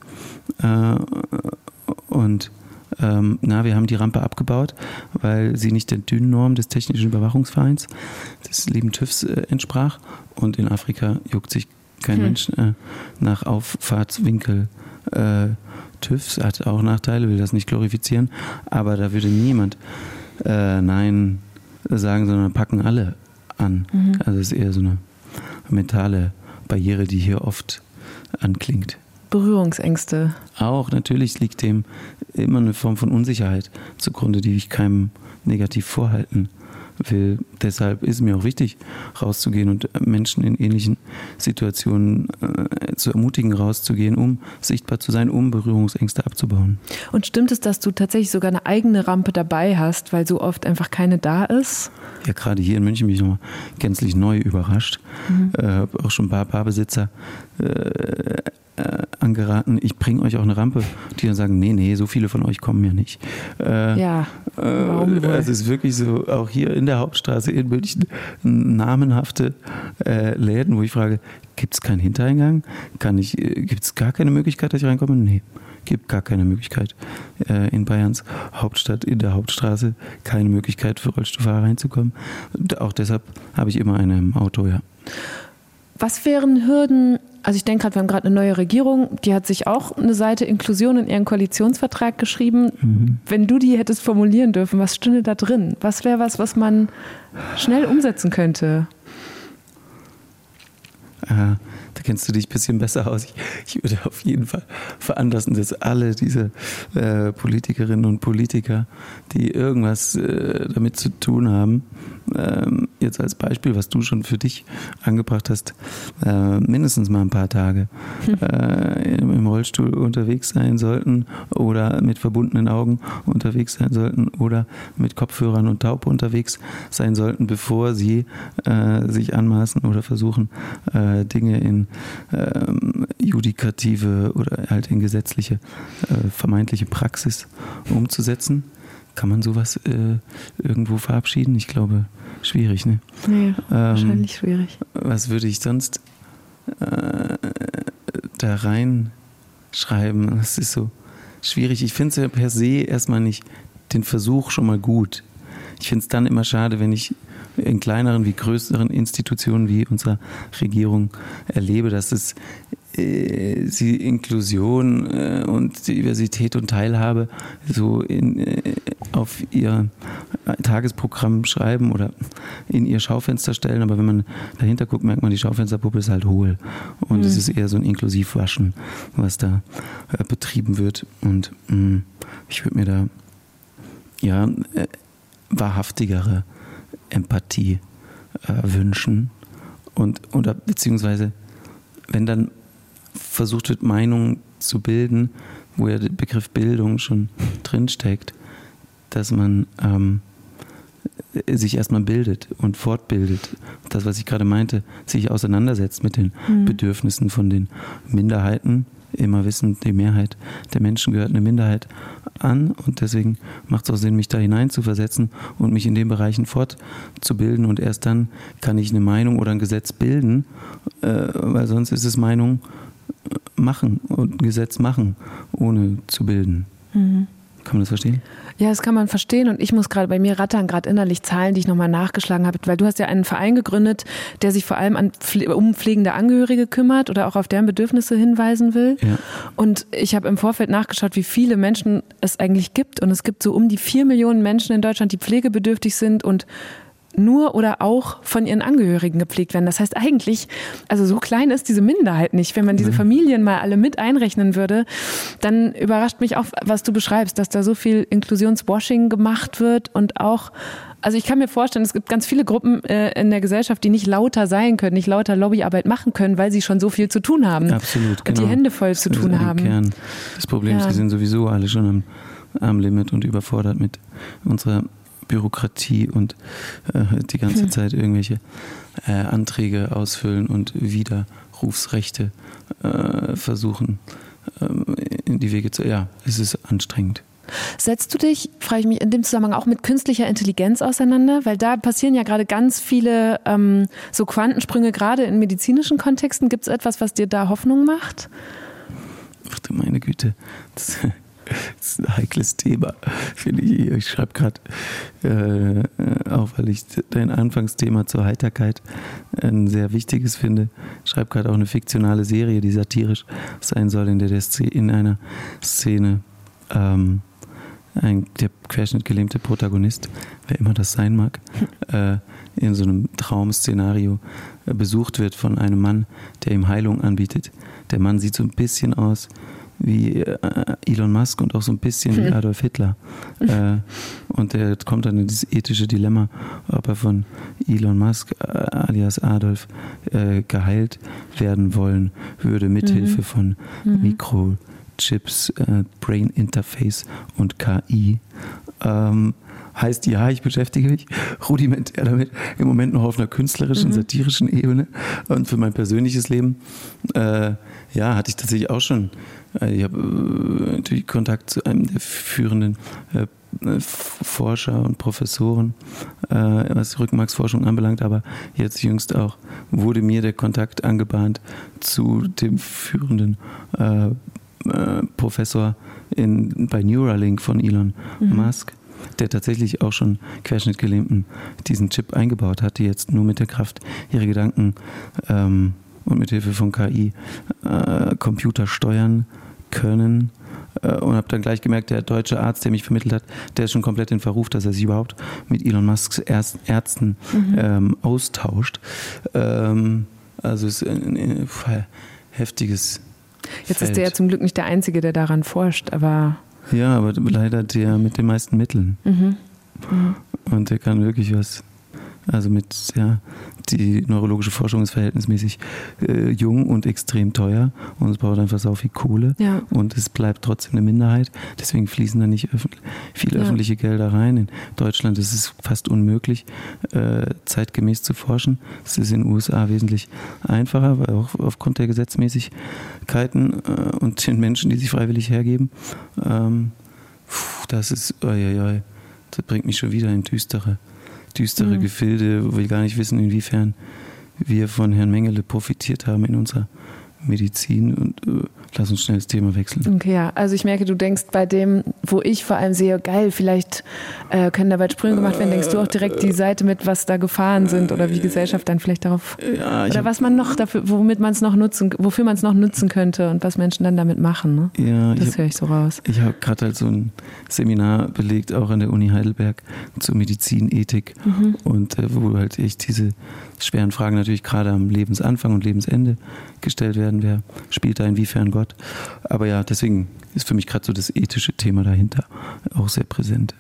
Und ähm, na, wir haben die Rampe abgebaut, weil sie nicht der D I N-Norm des Technischen Überwachungsvereins, des lieben TÜVs, äh, entsprach. Und in Afrika juckt sich kein hm. Mensch äh, nach Auffahrtswinkel äh, TÜVs, hat auch Nachteile, will das nicht glorifizieren, aber da würde niemand äh, Nein sagen, sondern packen alle an. Mhm. Also es ist eher so eine mentale Barriere, die hier oft anklingt. Berührungsängste. Auch, natürlich liegt dem immer eine Form von Unsicherheit zugrunde, die ich keinem negativ vorhalten will. Deshalb ist mir auch wichtig, rauszugehen und Menschen in ähnlichen Situationen äh, zu ermutigen, rauszugehen, um sichtbar zu sein, um Berührungsängste abzubauen. Und stimmt es, dass du tatsächlich sogar eine eigene Rampe dabei hast, weil so oft einfach keine da ist? Ja, gerade hier in München bin ich nochmal gänzlich neu überrascht. Mhm. Äh, habe auch schon ein paar Barbesitzer äh, Äh, angeraten, ich bringe euch auch eine Rampe, die dann sagen, nee, nee, so viele von euch kommen ja nicht. Äh, ja, warum äh, es ist wirklich so, auch hier in der Hauptstraße in München namenhafte äh, Läden, wo ich frage, gibt es keinen Hintereingang? Kann ich, äh, gibt es gar keine Möglichkeit, dass ich reinkomme? Nee, gibt gar keine Möglichkeit. Äh, in Bayerns Hauptstadt, in der Hauptstraße, keine Möglichkeit für Rollstuhlfahrer reinzukommen. Und auch deshalb habe ich immer eine im Auto, ja. Was wären Hürden, also ich denke gerade, wir haben gerade eine neue Regierung, die hat sich auch eine Seite Inklusion in ihren Koalitionsvertrag geschrieben. Mhm. Wenn du die hättest formulieren dürfen, was stünde da drin? Was wäre was, was man schnell umsetzen könnte? Äh, da kennst du dich ein bisschen besser aus. Ich, ich würde auf jeden Fall veranlassen, dass alle diese äh, Politikerinnen und Politiker, die irgendwas äh, damit zu tun haben, ähm, jetzt als Beispiel, was du schon für dich angebracht hast, äh, mindestens mal ein paar Tage äh, im, im Rollstuhl unterwegs sein sollten oder mit verbundenen Augen unterwegs sein sollten oder mit Kopfhörern und taub unterwegs sein sollten, bevor sie äh, sich anmaßen oder versuchen, äh, Dinge in ähm, judikative oder halt in gesetzliche äh, vermeintliche Praxis umzusetzen. Kann man sowas äh, irgendwo verabschieden? Ich glaube, schwierig, ne? Nee, ähm, wahrscheinlich schwierig. Was würde ich sonst äh, da reinschreiben? Das ist so schwierig. Ich finde es ja per se erstmal nicht den Versuch schon mal gut. Ich finde es dann immer schade, wenn ich in kleineren wie größeren Institutionen wie unserer Regierung erlebe, dass es äh, sie Inklusion äh, und Diversität und Teilhabe so in, äh, auf ihr Tagesprogramm schreiben oder in ihr Schaufenster stellen, aber wenn man dahinter guckt, merkt man, die Schaufensterpuppe ist halt hohl und mhm. es ist eher so ein Inklusivwaschen, was da äh, betrieben wird und mh, ich würde mir da ja äh, wahrhaftigere Empathie äh, wünschen und oder beziehungsweise wenn dann versucht wird, Meinungen zu bilden, wo ja der Begriff Bildung schon drinsteckt, dass man ähm, sich erstmal bildet und fortbildet. Das, was ich gerade meinte, sich auseinandersetzt mit den mhm. Bedürfnissen von den Minderheiten. Immer wissen, die Mehrheit der Menschen gehört eine Minderheit an und deswegen macht es auch Sinn, mich da hinein zu versetzen und mich in den Bereichen fortzubilden und erst dann kann ich eine Meinung oder ein Gesetz bilden, äh, weil sonst ist es Meinung machen und ein Gesetz machen, ohne zu bilden. Mhm. Kann man das verstehen? Ja, das kann man verstehen und ich muss gerade, bei mir rattern gerade innerlich Zahlen, die ich nochmal nachgeschlagen habe, weil du hast ja einen Verein gegründet, der sich vor allem an Pfle- um pflegende Angehörige kümmert oder auch auf deren Bedürfnisse hinweisen will. Ja. Und ich habe im Vorfeld nachgeschaut, wie viele Menschen es eigentlich gibt und es gibt so um die vier Millionen Menschen in Deutschland, die pflegebedürftig sind und nur oder auch von ihren Angehörigen gepflegt werden. Das heißt eigentlich, also so klein ist diese Minderheit nicht. Wenn man diese Familien mal alle mit einrechnen würde, dann überrascht mich auch, was du beschreibst, dass da so viel Inklusionswashing gemacht wird und auch, also ich kann mir vorstellen, es gibt ganz viele Gruppen äh, in der Gesellschaft, die nicht lauter sein können, nicht lauter Lobbyarbeit machen können, weil sie schon so viel zu tun haben. Absolut, genau. Und die Hände voll zu tun haben. Das ist ein Kern des Problems. Ja. Sie sind sowieso alle schon am, am Limit und überfordert mit unserer Bürokratie und äh, die ganze hm. Zeit irgendwelche äh, Anträge ausfüllen und Widerrufsrechte äh, versuchen äh, in die Wege zu... Ja, es ist anstrengend. Setzt du dich, frage ich mich, in dem Zusammenhang auch mit künstlicher Intelligenz auseinander? Weil da passieren ja gerade ganz viele ähm, so Quantensprünge, gerade in medizinischen Kontexten. Gibt es etwas, was dir da Hoffnung macht? Ach du meine Güte, das Das ist ein heikles Thema, finde ich. Ich schreibe gerade, äh, auch weil ich dein Anfangsthema zur Heiterkeit ein sehr wichtiges finde, schreibe gerade auch eine fiktionale Serie, die satirisch sein soll, in der der Szene, in einer Szene ähm, ein, der querschnittgelähmte Protagonist, wer immer das sein mag, äh, in so einem Traum-Szenario äh, besucht wird von einem Mann, der ihm Heilung anbietet. Der Mann sieht so ein bisschen aus wie äh, Elon Musk und auch so ein bisschen wie Adolf Hitler. Äh, und er kommt dann in dieses ethische Dilemma, ob er von Elon Musk äh, alias Adolf äh, geheilt werden wollen würde, mithilfe mhm. von mhm. Mikrochips, äh, Brain Interface und K I. Ähm, heißt, ja, ich beschäftige mich rudimentär damit, im Moment noch auf einer künstlerischen, mhm. satirischen Ebene. Und für mein persönliches Leben, äh, ja, hatte ich tatsächlich auch schon, äh, ich habe äh, natürlich Kontakt zu einem der führenden äh, Forscher und Professoren, äh, was Rückenmarksforschung anbelangt, aber jetzt jüngst auch wurde mir der Kontakt angebahnt zu dem führenden äh, äh, Professor in, bei Neuralink von Elon mhm. Musk, der tatsächlich auch schon Querschnittgelähmten diesen Chip eingebaut hat, die jetzt nur mit der Kraft ihrer Gedanken ähm, und mit Hilfe von K I äh, Computer steuern können. Und habe dann gleich gemerkt, der deutsche Arzt, der mich vermittelt hat, der ist schon komplett in Verruf, dass er sich überhaupt mit Elon Musks Ärzten mhm. ähm, austauscht. Ähm, also es ist ein, ein, ein heftiges Jetzt Feld. Ist der ja zum Glück nicht der Einzige, der daran forscht, aber... Ja, aber leider der mit den meisten Mitteln. Mhm. Mhm. Und der kann wirklich was... Also mit, ja, die neurologische Forschung ist verhältnismäßig äh, jung und extrem teuer und es braucht einfach so viel Kohle ja. und es bleibt trotzdem eine Minderheit. Deswegen fließen da nicht öffentlich, viele ja. öffentliche Gelder rein. In Deutschland ist es fast unmöglich, äh, zeitgemäß zu forschen. Es ist in den U S A wesentlich einfacher, weil auch aufgrund der Gesetzmäßigkeiten äh, und den Menschen, die sich freiwillig hergeben. Ähm, pf, das ist, oi, oi, oi, das bringt mich schon wieder in düstere düstere mhm. Gefilde, wo wir gar nicht wissen, inwiefern wir von Herrn Mengele profitiert haben in unserer Medizin. Und äh, lass uns schnell das Thema wechseln. Okay, ja. Also ich merke, du denkst bei dem, wo ich vor allem sehe, geil, vielleicht äh, können da bald Sprünge gemacht werden, denkst du auch direkt die Seite mit, was da Gefahren sind oder wie die Gesellschaft dann vielleicht darauf, ja, oder was man noch dafür, womit man es noch nutzen, wofür man es noch nutzen könnte und was Menschen dann damit machen. Ne? Ja, das höre ich so raus. Ich habe gerade halt so ein Seminar belegt, auch an der Uni Heidelberg, zur Medizinethik mhm. und äh, wo halt echt diese schweren Fragen natürlich gerade am Lebensanfang und Lebensende gestellt werden. Wer spielt da inwiefern Gott? Aber ja, deswegen ist für mich gerade so das ethische Thema dahinter auch sehr präsent.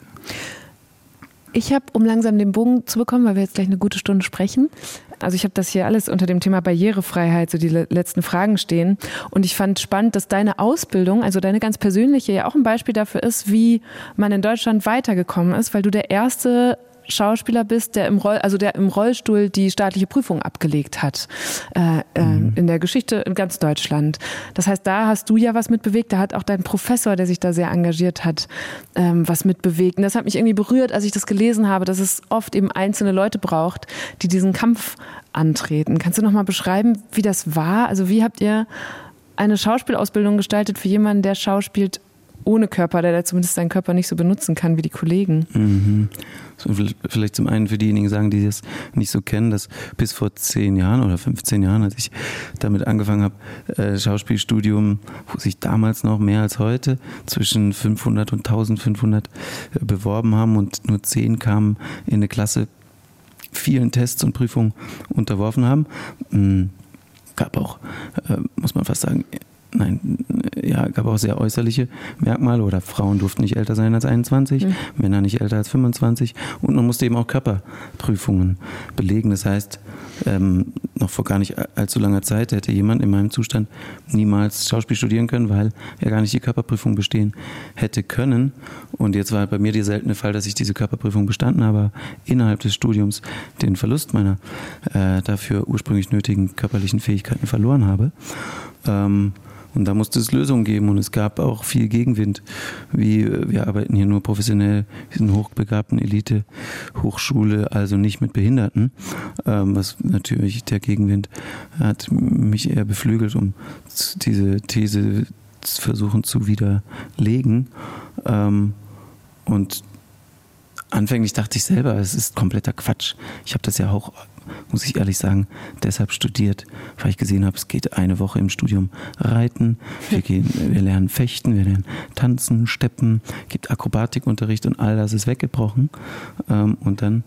Ich habe, um langsam den Bogen zu bekommen, weil wir jetzt gleich eine gute Stunde sprechen, also ich habe das hier alles unter dem Thema Barrierefreiheit, so die letzten Fragen stehen. Und ich fand spannend, dass deine Ausbildung, also deine ganz persönliche, ja auch ein Beispiel dafür ist, wie man in Deutschland weitergekommen ist, weil du der erste Schauspieler bist, der im Roll, also der im Rollstuhl die staatliche Prüfung abgelegt hat äh, äh, mhm. in der Geschichte in ganz Deutschland. Das heißt, da hast du ja was mitbewegt. Da hat auch dein Professor, der sich da sehr engagiert hat, ähm, was mitbewegt. Und das hat mich irgendwie berührt, als ich das gelesen habe, dass es oft eben einzelne Leute braucht, die diesen Kampf antreten. Kannst du noch mal beschreiben, wie das war? Also wie habt ihr eine Schauspielausbildung gestaltet für jemanden, der schauspielt ohne Körper, der, der zumindest seinen Körper nicht so benutzen kann wie die Kollegen? Mhm. So, vielleicht zum einen für diejenigen sagen, die das nicht so kennen, dass bis vor zehn Jahren oder fünfzehn Jahren, als ich damit angefangen habe, äh, Schauspielstudium, wo sich damals noch mehr als heute zwischen fünfhundert und eintausendfünfhundert äh, beworben haben und nur zehn kamen in eine Klasse, vielen Tests und Prüfungen unterworfen haben. Mhm. Gab auch, äh, muss man fast sagen, Nein, ja, gab auch sehr äußerliche Merkmale oder Frauen durften nicht älter sein als einundzwanzig, mhm. Männer nicht älter als fünfundzwanzig und man musste eben auch Körperprüfungen belegen. Das heißt, ähm, noch vor gar nicht allzu langer Zeit hätte jemand in meinem Zustand niemals Schauspiel studieren können, weil er gar nicht die Körperprüfung bestehen hätte können. Und jetzt war bei mir der seltene Fall, dass ich diese Körperprüfung bestanden habe, innerhalb des Studiums den Verlust meiner äh, dafür ursprünglich nötigen körperlichen Fähigkeiten verloren habe. Ähm, Und da musste es Lösungen geben und es gab auch viel Gegenwind. Wie, wir arbeiten hier nur professionell, wir sind hochbegabten Elite-Hochschule, also nicht mit Behinderten. Ähm, was natürlich der Gegenwind hat mich eher beflügelt, um diese These zu versuchen zu widerlegen. Ähm, und anfänglich dachte ich selber, es ist kompletter Quatsch. Ich habe das ja auch, muss ich ehrlich sagen, deshalb studiert, weil ich gesehen habe, es geht eine Woche im Studium reiten, wir, gehen, wir lernen fechten, wir lernen tanzen, steppen, gibt Akrobatikunterricht und all das ist weggebrochen. Ähm, und dann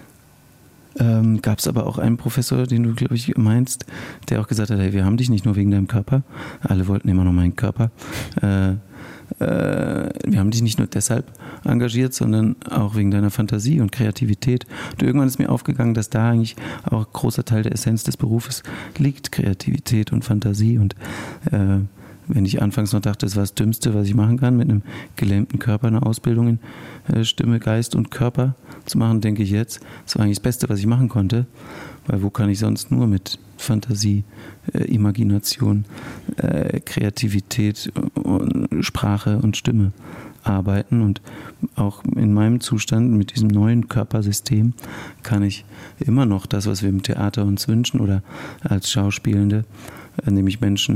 ähm, gab es aber auch einen Professor, den du, glaube ich, meinst, der auch gesagt hat, hey, wir haben dich nicht nur wegen deinem Körper, alle wollten immer noch meinen Körper, äh, äh, wir haben dich nicht nur deshalb engagiert, sondern auch wegen deiner Fantasie und Kreativität. Und irgendwann ist mir aufgegangen, dass da eigentlich auch ein großer Teil der Essenz des Berufes liegt, Kreativität und Fantasie. Und äh, wenn ich anfangs noch dachte, das war das Dümmste, was ich machen kann, mit einem gelähmten Körper eine Ausbildung in äh, Stimme, Geist und Körper zu machen, denke ich jetzt, das war eigentlich das Beste, was ich machen konnte. Weil wo kann ich sonst nur mit Fantasie, äh, Imagination, äh, Kreativität, und Sprache und Stimme arbeiten. Und auch in meinem Zustand mit diesem neuen Körpersystem kann ich immer noch das, was wir im Theater uns wünschen oder als Schauspielende, äh, nämlich Menschen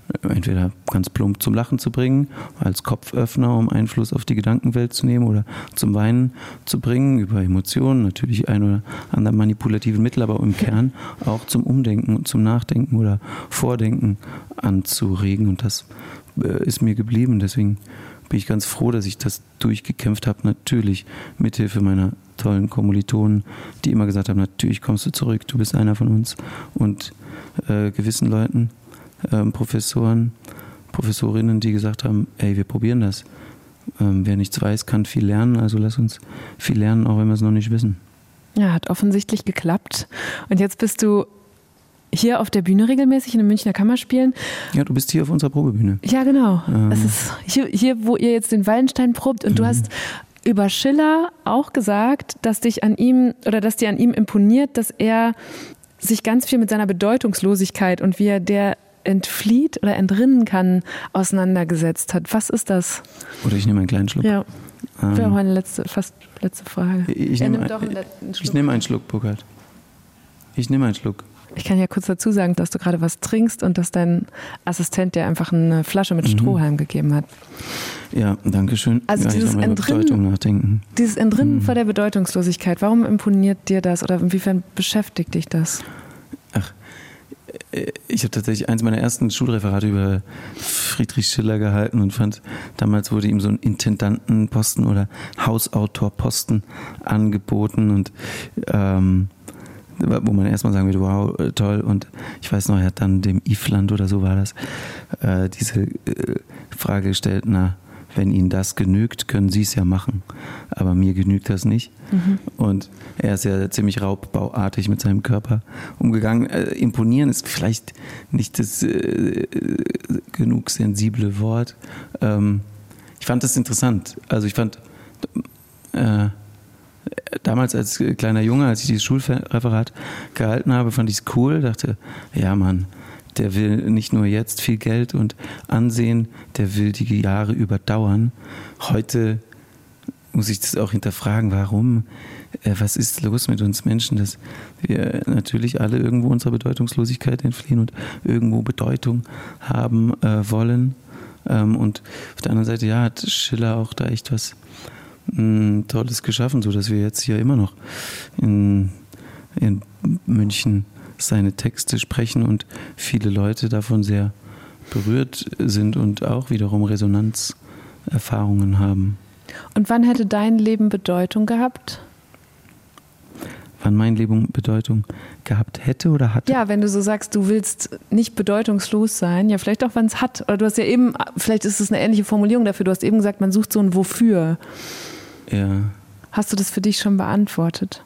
entweder ganz plump zum Lachen zu bringen, als Kopföffner, um Einfluss auf die Gedankenwelt zu nehmen, oder zum Weinen zu bringen, über Emotionen, natürlich ein oder andere manipulative Mittel, aber im Kern auch zum Umdenken und zum Nachdenken oder Vordenken anzuregen. Und das äh, ist mir geblieben. Deswegen bin ich ganz froh, dass ich das durchgekämpft habe. Natürlich mithilfe meiner tollen Kommilitonen, die immer gesagt haben, natürlich kommst du zurück, du bist einer von uns. Und äh, gewissen Leuten, Ähm, Professoren, Professorinnen, die gesagt haben, ey, wir probieren das. Ähm, wer nichts weiß, kann viel lernen, also lass uns viel lernen, auch wenn wir es noch nicht wissen. Ja, hat offensichtlich geklappt. Und jetzt bist du hier auf der Bühne regelmäßig in den Münchner Kammerspielen. Ja, du bist hier auf unserer Probebühne. Ja, genau. Ähm. Es ist hier, hier, wo ihr jetzt den Wallenstein probt, und mhm. du hast über Schiller auch gesagt, dass dich an ihm oder dass dir an ihm imponiert, dass er sich ganz viel mit seiner Bedeutungslosigkeit und wie er der entflieht oder entrinnen kann, auseinandergesetzt hat. Was ist das? Oder ich nehme einen kleinen Schluck. Ja, das wäre ähm, meine letzte, fast letzte Frage. Ich, nehme, ein, einen ich nehme einen Schluck, Burkhard. Ich nehme einen Schluck. Ich kann ja kurz dazu sagen, dass du gerade was trinkst und dass dein Assistent dir einfach eine Flasche mit Strohhalm mhm. gegeben hat. Ja, danke schön. Also ja, dieses, Entrinnen, nachdenken. dieses Entrinnen mhm. mhm. vor der Bedeutungslosigkeit, warum imponiert dir das oder inwiefern beschäftigt dich das? Ach, ich habe tatsächlich eins meiner ersten Schulreferate über Friedrich Schiller gehalten und fand, damals wurde ihm so ein Intendantenposten oder Hausautorposten angeboten, und ähm, wo man erstmal sagen würde, wow, toll. Und ich weiß noch, er hat dann dem Ifland oder so war das, äh, diese äh, Frage gestellt, na, wenn Ihnen das genügt, können Sie es ja machen. Aber mir genügt das nicht. Mhm. Und er ist ja ziemlich raubbauartig mit seinem Körper umgegangen. Äh, imponieren ist vielleicht nicht das äh, genug sensible Wort. Ähm, ich fand das interessant. Also ich fand äh, damals als kleiner Junge, als ich dieses Schulreferat gehalten habe, fand ich es cool. Dachte, ja Mann, der will nicht nur jetzt viel Geld und Ansehen, der will die Jahre überdauern. Heute muss ich das auch hinterfragen, warum, äh, was ist los mit uns Menschen, dass wir natürlich alle irgendwo unserer Bedeutungslosigkeit entfliehen und irgendwo Bedeutung haben äh, wollen. Ähm, und auf der anderen Seite, ja, hat Schiller auch da echt was mh, Tolles geschaffen, sodass wir jetzt hier immer noch in, in München seine Texte sprechen und viele Leute davon sehr berührt sind und auch wiederum Resonanzerfahrungen haben. Und wann hätte dein Leben Bedeutung gehabt? Wann mein Leben Bedeutung gehabt hätte oder hatte? Ja, wenn du so sagst, du willst nicht bedeutungslos sein, ja, vielleicht auch, wann es hat. Oder du hast ja eben, vielleicht ist es eine ähnliche Formulierung dafür, du hast eben gesagt, man sucht so ein Wofür. Ja. Hast du das für dich schon beantwortet?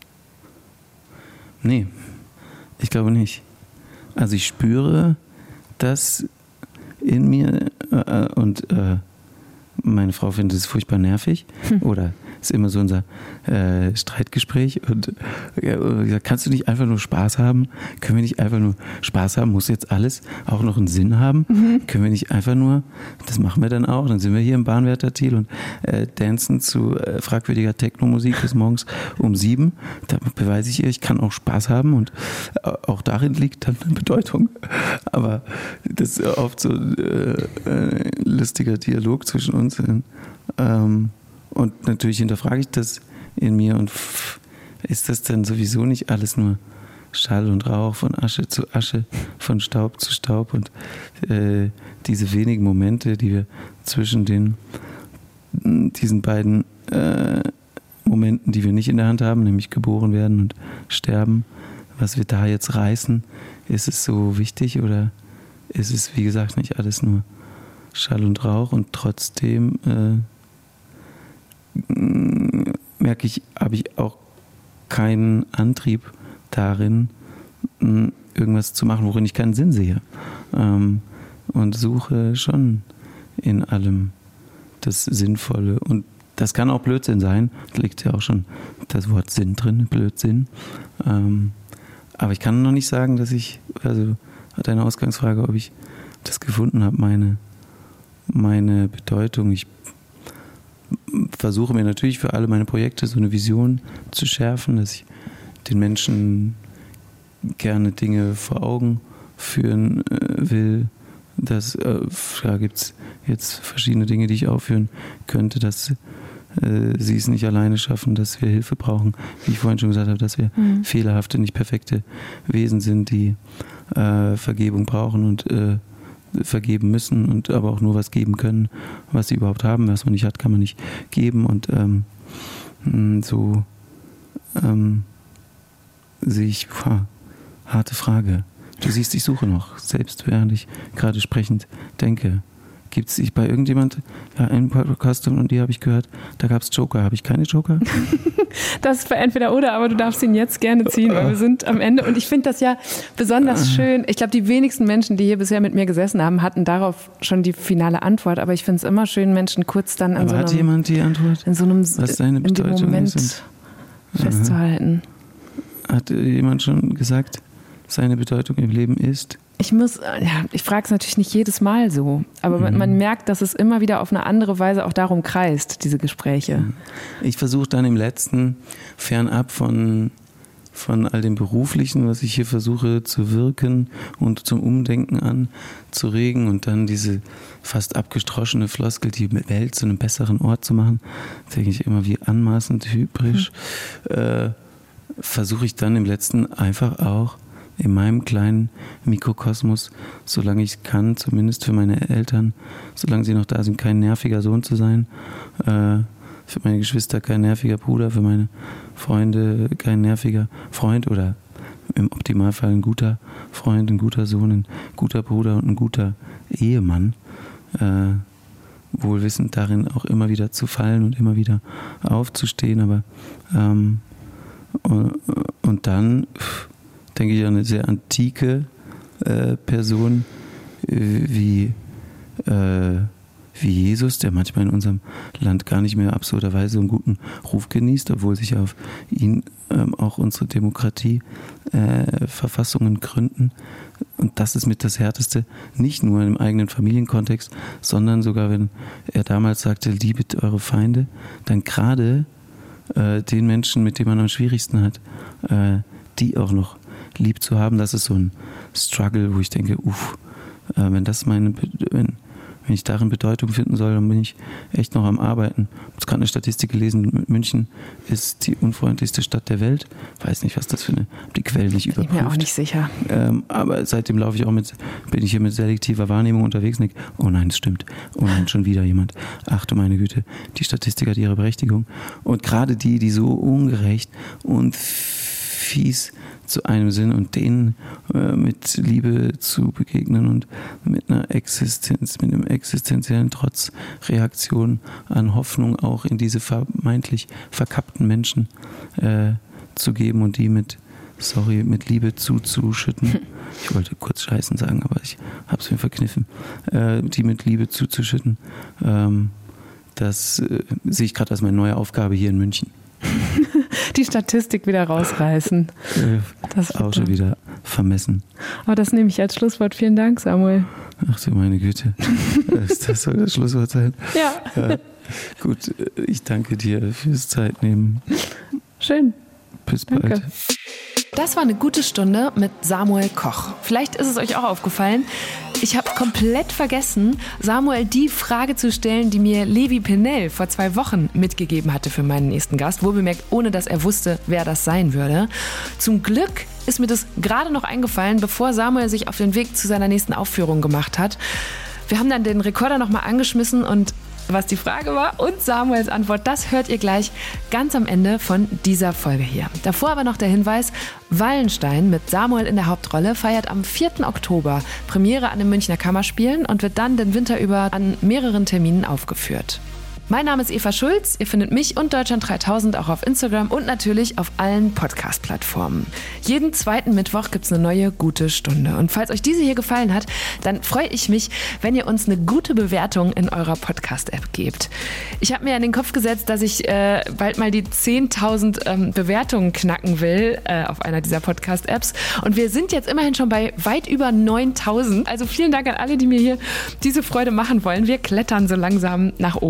Nee. Ich glaube nicht. Also ich spüre das in mir äh, und äh, meine Frau findet es furchtbar nervig hm. oder ist immer so unser äh, Streitgespräch und äh, kannst du nicht einfach nur Spaß haben? Können wir nicht einfach nur Spaß haben? Muss jetzt alles auch noch einen Sinn haben? Mhm. Können wir nicht einfach nur, das machen wir dann auch, dann sind wir hier im Bahnwärter Thiel und äh, dancen zu äh, fragwürdiger Techno-Musik bis morgens um sieben. Da beweise ich ihr, ich kann auch Spaß haben und äh, auch darin liegt dann eine Bedeutung. Aber das ist oft so äh, äh, lustiger Dialog zwischen uns. Ähm, Und natürlich hinterfrage ich das in mir und pff, ist das dann sowieso nicht alles nur Schall und Rauch, von Asche zu Asche, von Staub zu Staub und äh, diese wenigen Momente, die wir zwischen den diesen beiden äh, Momenten, die wir nicht in der Hand haben, nämlich geboren werden und sterben, was wir da jetzt reißen, ist es so wichtig oder ist es, wie gesagt, nicht alles nur Schall und Rauch und trotzdem äh, merke ich, habe ich auch keinen Antrieb darin, irgendwas zu machen, worin ich keinen Sinn sehe. Ähm, und suche schon in allem das Sinnvolle. Und das kann auch Blödsinn sein. Da liegt ja auch schon das Wort Sinn drin, Blödsinn. Ähm, aber ich kann noch nicht sagen, dass ich, also deine Ausgangsfrage, ob ich das gefunden habe, meine, meine Bedeutung. Ich versuche mir natürlich für alle meine Projekte so eine Vision zu schärfen, dass ich den Menschen gerne Dinge vor Augen führen äh, will, dass, äh, da gibt es jetzt verschiedene Dinge, die ich aufführen könnte, dass äh, sie es nicht alleine schaffen, dass wir Hilfe brauchen. Wie ich vorhin schon gesagt habe, dass wir mhm. fehlerhafte, nicht perfekte Wesen sind, die äh, Vergebung brauchen und äh, vergeben müssen und aber auch nur was geben können, was sie überhaupt haben. Was man nicht hat, kann man nicht geben. Und ähm, so ähm, sehe ich, wow, harte Frage. Du siehst, ich suche noch, selbst während ich gerade sprechend denke. Gibt es bei irgendjemand, ja, einen Podcast und die habe ich gehört, da gab es Joker. Habe ich keine Joker? Das ist für entweder oder, aber du darfst ihn jetzt gerne ziehen, weil wir sind am Ende. Und ich finde das ja besonders schön. Ich glaube, die wenigsten Menschen, die hier bisher mit mir gesessen haben, hatten darauf schon die finale Antwort. Aber ich finde es immer schön, Menschen kurz dann an so einem, hat jemand die Antwort? In so einem was seine Bedeutung in dem Moment ist festzuhalten. Hat jemand schon gesagt, seine Bedeutung im Leben ist? Ich muss, ja, ich frage es natürlich nicht jedes Mal so, aber mhm. man, man merkt, dass es immer wieder auf eine andere Weise auch darum kreist, diese Gespräche. Ich versuche dann im letzten, fernab von, von all dem Beruflichen, was ich hier versuche zu wirken und zum Umdenken anzuregen und dann diese fast abgestroschene Floskel, die Welt zu einem besseren Ort zu machen, denke ich immer wie anmaßend, hybrisch, mhm. äh, versuche ich dann im letzten einfach auch in meinem kleinen Mikrokosmos, solange ich kann, zumindest für meine Eltern, solange sie noch da sind, kein nerviger Sohn zu sein, äh, für meine Geschwister kein nerviger Bruder, für meine Freunde kein nerviger Freund oder im Optimalfall ein guter Freund, ein guter Sohn, ein guter Bruder und ein guter Ehemann, äh, wohlwissend darin auch immer wieder zu fallen und immer wieder aufzustehen, aber ähm, und, und dann denke ich an eine sehr antike äh, Person äh, wie, äh, wie Jesus, der manchmal in unserem Land gar nicht mehr absurderweise einen guten Ruf genießt, obwohl sich auf ihn ähm, auch unsere Demokratie äh, Verfassungen gründen. Und das ist mit das Härteste, nicht nur im eigenen Familienkontext, sondern sogar, wenn er damals sagte, liebet eure Feinde, dann gerade äh, den Menschen, mit denen man am schwierigsten hat, äh, die auch noch lieb zu haben, das ist so ein Struggle, wo ich denke, uff, äh, wenn das meine, wenn, wenn ich darin Bedeutung finden soll, dann bin ich echt noch am Arbeiten. Ich habe jetzt gerade eine Statistik gelesen, München ist die unfreundlichste Stadt der Welt. Weiß nicht, was das für eine, die Quellen nicht überprüft. Bin mir auch nicht sicher. Ähm, aber seitdem laufe ich auch mit, bin ich hier mit selektiver Wahrnehmung unterwegs und denke, oh nein, es stimmt. Oh nein, schon wieder jemand. Ach du meine Güte, die Statistik hat ihre Berechtigung. Und gerade die, die so ungerecht und fies zu einem sind und denen äh, mit Liebe zu begegnen und mit einer Existenz, mit einem existenziellen Trotz, Reaktion an Hoffnung auch in diese vermeintlich verkappten Menschen äh, zu geben und die mit, sorry, mit Liebe zuzuschütten. Ich wollte kurz Scheißen sagen, aber ich habe es mir verkniffen. Äh, die mit Liebe zuzuschütten, ähm, das äh, sehe ich gerade als meine neue Aufgabe hier in München. Die Statistik wieder rausreißen. Das auch schon wieder vermessen. Aber das nehme ich als Schlusswort. Vielen Dank, Samuel. Ach du meine Güte. Das soll das Schlusswort sein? Ja. Ja. Gut, ich danke dir fürs Zeitnehmen. Schön. Bis Danke. bald. Das war eine gute Stunde mit Samuel Koch. Vielleicht ist es euch auch aufgefallen, ich habe komplett vergessen, Samuel die Frage zu stellen, die mir Levi Pennell vor zwei Wochen mitgegeben hatte für meinen nächsten Gast. Wohlbemerkt, ohne dass er wusste, wer das sein würde. Zum Glück ist mir das gerade noch eingefallen, bevor Samuel sich auf den Weg zu seiner nächsten Aufführung gemacht hat. Wir haben dann den Rekorder nochmal angeschmissen und was die Frage war und Samuels Antwort, das hört ihr gleich ganz am Ende von dieser Folge hier. Davor aber noch der Hinweis, Wallenstein mit Samuel in der Hauptrolle feiert am vierten Oktober Premiere an den Münchner Kammerspielen und wird dann den Winter über an mehreren Terminen aufgeführt. Mein Name ist Eva Schulz, ihr findet mich und Deutschland dreitausend auch auf Instagram und natürlich auf allen Podcast-Plattformen. Jeden zweiten Mittwoch gibt's eine neue gute Stunde. Und falls euch diese hier gefallen hat, dann freue ich mich, wenn ihr uns eine gute Bewertung in eurer Podcast-App gebt. Ich habe mir in den Kopf gesetzt, dass ich äh, bald mal die zehntausend ähm, Bewertungen knacken will äh, auf einer dieser Podcast-Apps. Und wir sind jetzt immerhin schon bei weit über neuntausend. Also vielen Dank an alle, die mir hier diese Freude machen wollen. Wir klettern so langsam nach oben.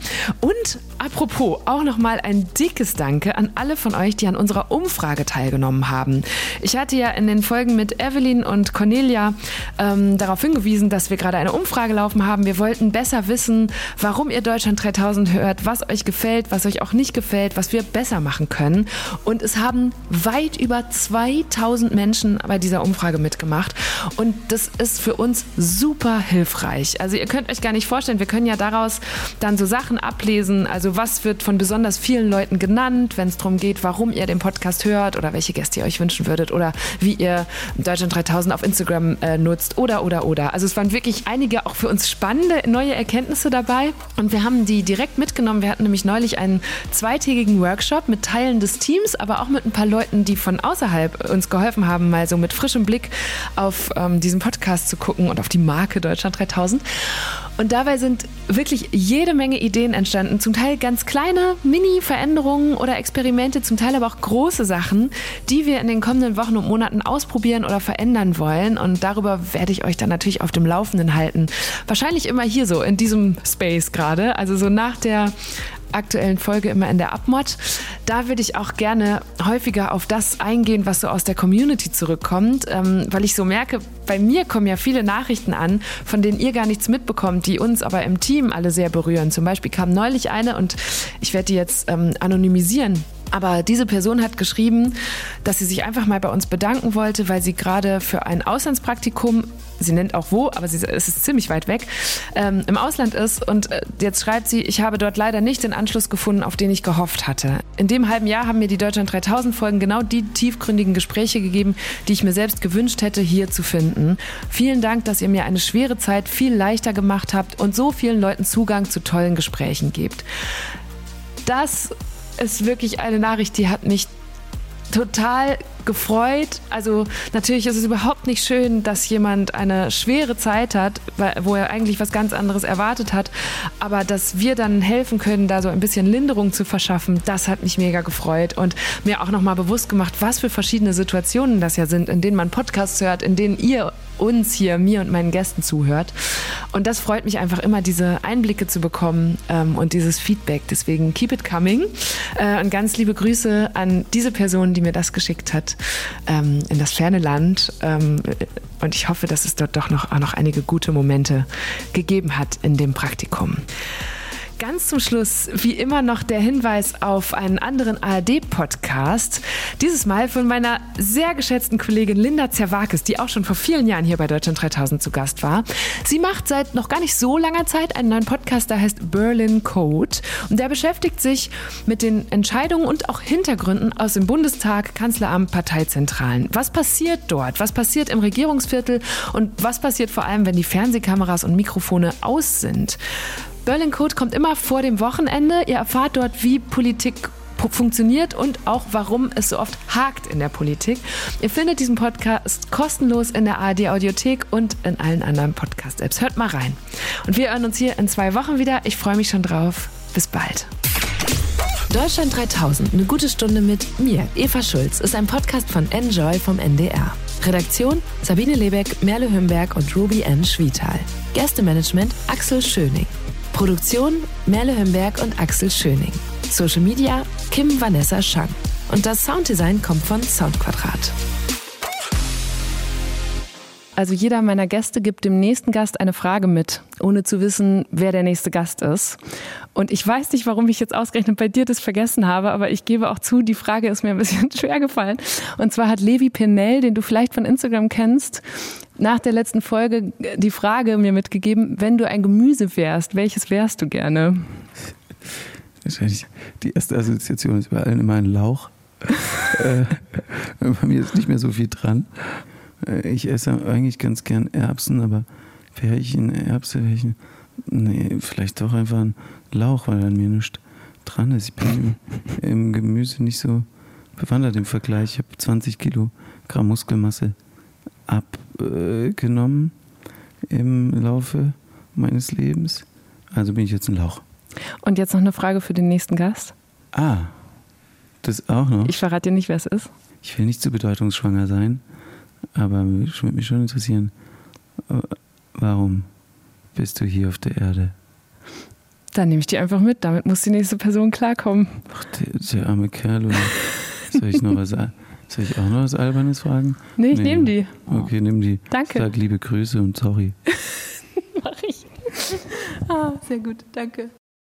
Und apropos, auch nochmal ein dickes Danke an alle von euch, die an unserer Umfrage teilgenommen haben. Ich hatte ja in den Folgen mit Evelyn und Cornelia ähm, darauf hingewiesen, dass wir gerade eine Umfrage laufen haben. Wir wollten besser wissen, warum ihr Deutschland dreitausend hört, was euch gefällt, was euch auch nicht gefällt, was wir besser machen können. Und es haben weit über zweitausend Menschen bei dieser Umfrage mitgemacht. Und das ist für uns super hilfreich. Also ihr könnt euch gar nicht vorstellen, wir können ja daraus dann so Sachen ablesen. Also was wird von besonders vielen Leuten genannt, wenn es darum geht, warum ihr den Podcast hört oder welche Gäste ihr euch wünschen würdet oder wie ihr Deutschland dreitausend auf Instagram äh, nutzt oder, oder, oder. Also es waren wirklich einige auch für uns spannende neue Erkenntnisse dabei und wir haben die direkt mitgenommen. Wir hatten nämlich neulich einen zweitägigen Workshop mit Teilen des Teams, aber auch mit ein paar Leuten, die von außerhalb uns geholfen haben, mal so mit frischem Blick auf ähm, diesen Podcast zu gucken und auf die Marke Deutschland dreitausend. Und dabei sind wirklich jede Menge Ideen entstanden, zum Teil ganz kleine Mini-Veränderungen oder Experimente, zum Teil aber auch große Sachen, die wir in den kommenden Wochen und Monaten ausprobieren oder verändern wollen. Und darüber werde ich euch dann natürlich auf dem Laufenden halten. Wahrscheinlich immer hier so, in diesem Space gerade, also so nach der aktuellen Folge immer in der Abmod. Da würde ich auch gerne häufiger auf das eingehen, was so aus der Community zurückkommt, ähm, weil ich so merke, bei mir kommen ja viele Nachrichten an, von denen ihr gar nichts mitbekommt, die uns aber im Team alle sehr berühren. Zum Beispiel kam neulich eine und ich werde die jetzt ähm, anonymisieren. Aber diese Person hat geschrieben, dass sie sich einfach mal bei uns bedanken wollte, weil sie gerade für ein Auslandspraktikum, sie nennt auch wo, aber sie, es ist ziemlich weit weg, ähm, im Ausland ist. Und äh, jetzt schreibt sie, ich habe dort leider nicht den Anschluss gefunden, auf den ich gehofft hatte. In dem halben Jahr haben mir die Deutschland dreitausend Folgen genau die tiefgründigen Gespräche gegeben, die ich mir selbst gewünscht hätte, hier zu finden. Vielen Dank, dass ihr mir eine schwere Zeit viel leichter gemacht habt und so vielen Leuten Zugang zu tollen Gesprächen gebt. Das ist wirklich eine Nachricht, die hat mich total gefreut. Also natürlich ist es überhaupt nicht schön, dass jemand eine schwere Zeit hat, wo er eigentlich was ganz anderes erwartet hat. Aber dass wir dann helfen können, da so ein bisschen Linderung zu verschaffen, das hat mich mega gefreut und mir auch nochmal bewusst gemacht, was für verschiedene Situationen das ja sind, in denen man Podcasts hört, in denen ihr uns hier, mir und meinen Gästen zuhört. Und das freut mich einfach immer, diese Einblicke zu bekommen ähm, und dieses Feedback. Deswegen keep it coming. Äh, und ganz liebe Grüße an diese Person, die mir das geschickt hat, ähm, in das ferne Land. Ähm, und ich hoffe, dass es dort doch noch, auch noch einige gute Momente gegeben hat in dem Praktikum. Ganz zum Schluss, wie immer, noch der Hinweis auf einen anderen A R D-Podcast. Dieses Mal von meiner sehr geschätzten Kollegin Linda Zerwakis, die auch schon vor vielen Jahren hier bei Deutschland dreitausend zu Gast war. Sie macht seit noch gar nicht so langer Zeit einen neuen Podcast, der heißt Berlin Code. Und der beschäftigt sich mit den Entscheidungen und auch Hintergründen aus dem Bundestag, Kanzleramt, Parteizentralen. Was passiert dort? Was passiert im Regierungsviertel? Und was passiert vor allem, wenn die Fernsehkameras und Mikrofone aus sind? Berlin Code kommt immer vor dem Wochenende. Ihr erfahrt dort, wie Politik funktioniert und auch, warum es so oft hakt in der Politik. Ihr findet diesen Podcast kostenlos in der A R D-Audiothek und in allen anderen Podcast-Apps. Hört mal rein. Und wir hören uns hier in zwei Wochen wieder. Ich freue mich schon drauf. Bis bald. Deutschland dreitausend, eine gute Stunde mit mir, Eva Schulz, ist ein Podcast von Enjoy vom N D R. Redaktion Sabine Lebeck, Merle Hümberg und Ruby N. Schwietal. Gästemanagement Axel Schöning. Produktion Merle Hümberg und Axel Schöning. Social Media Kim Vanessa Schang. Und das Sounddesign kommt von Soundquadrat. Also jeder meiner Gäste gibt dem nächsten Gast eine Frage mit, ohne zu wissen, wer der nächste Gast ist. Und ich weiß nicht, warum ich jetzt ausgerechnet bei dir das vergessen habe, aber ich gebe auch zu, die Frage ist mir ein bisschen schwer gefallen. Und zwar hat Levi Penel, den du vielleicht von Instagram kennst, nach der letzten Folge die Frage mir mitgegeben, wenn du ein Gemüse wärst, welches wärst du gerne? Wahrscheinlich die erste Assoziation ist bei allen immer ein Lauch. äh, bei mir ist nicht mehr so viel dran. Ich esse eigentlich ganz gern Erbsen, aber wäre ich eine Erbse, wäre ich ein, nee, vielleicht doch einfach ein Lauch, weil an mir nichts dran ist. Ich bin im, im Gemüse nicht so bewandert im Vergleich. Ich habe zwanzig Kilogramm Muskelmasse abgenommen äh, im Laufe meines Lebens. Also bin ich jetzt ein Lauch. Und jetzt noch eine Frage für den nächsten Gast. Ah, das auch noch? Ich verrate dir nicht, wer es ist. Ich will nicht zu bedeutungsschwanger sein. Aber es würde mich schon interessieren, warum bist du hier auf der Erde? Dann nehme ich die einfach mit. Damit muss die nächste Person klarkommen. Ach, der, der arme Kerl. Oder? Soll ich noch was, soll ich auch noch was Albernes fragen? Nee, ich nee. nehme die. Okay, nimm die. Danke. Sag liebe Grüße und sorry. Mach ich. Ah, sehr gut. Danke.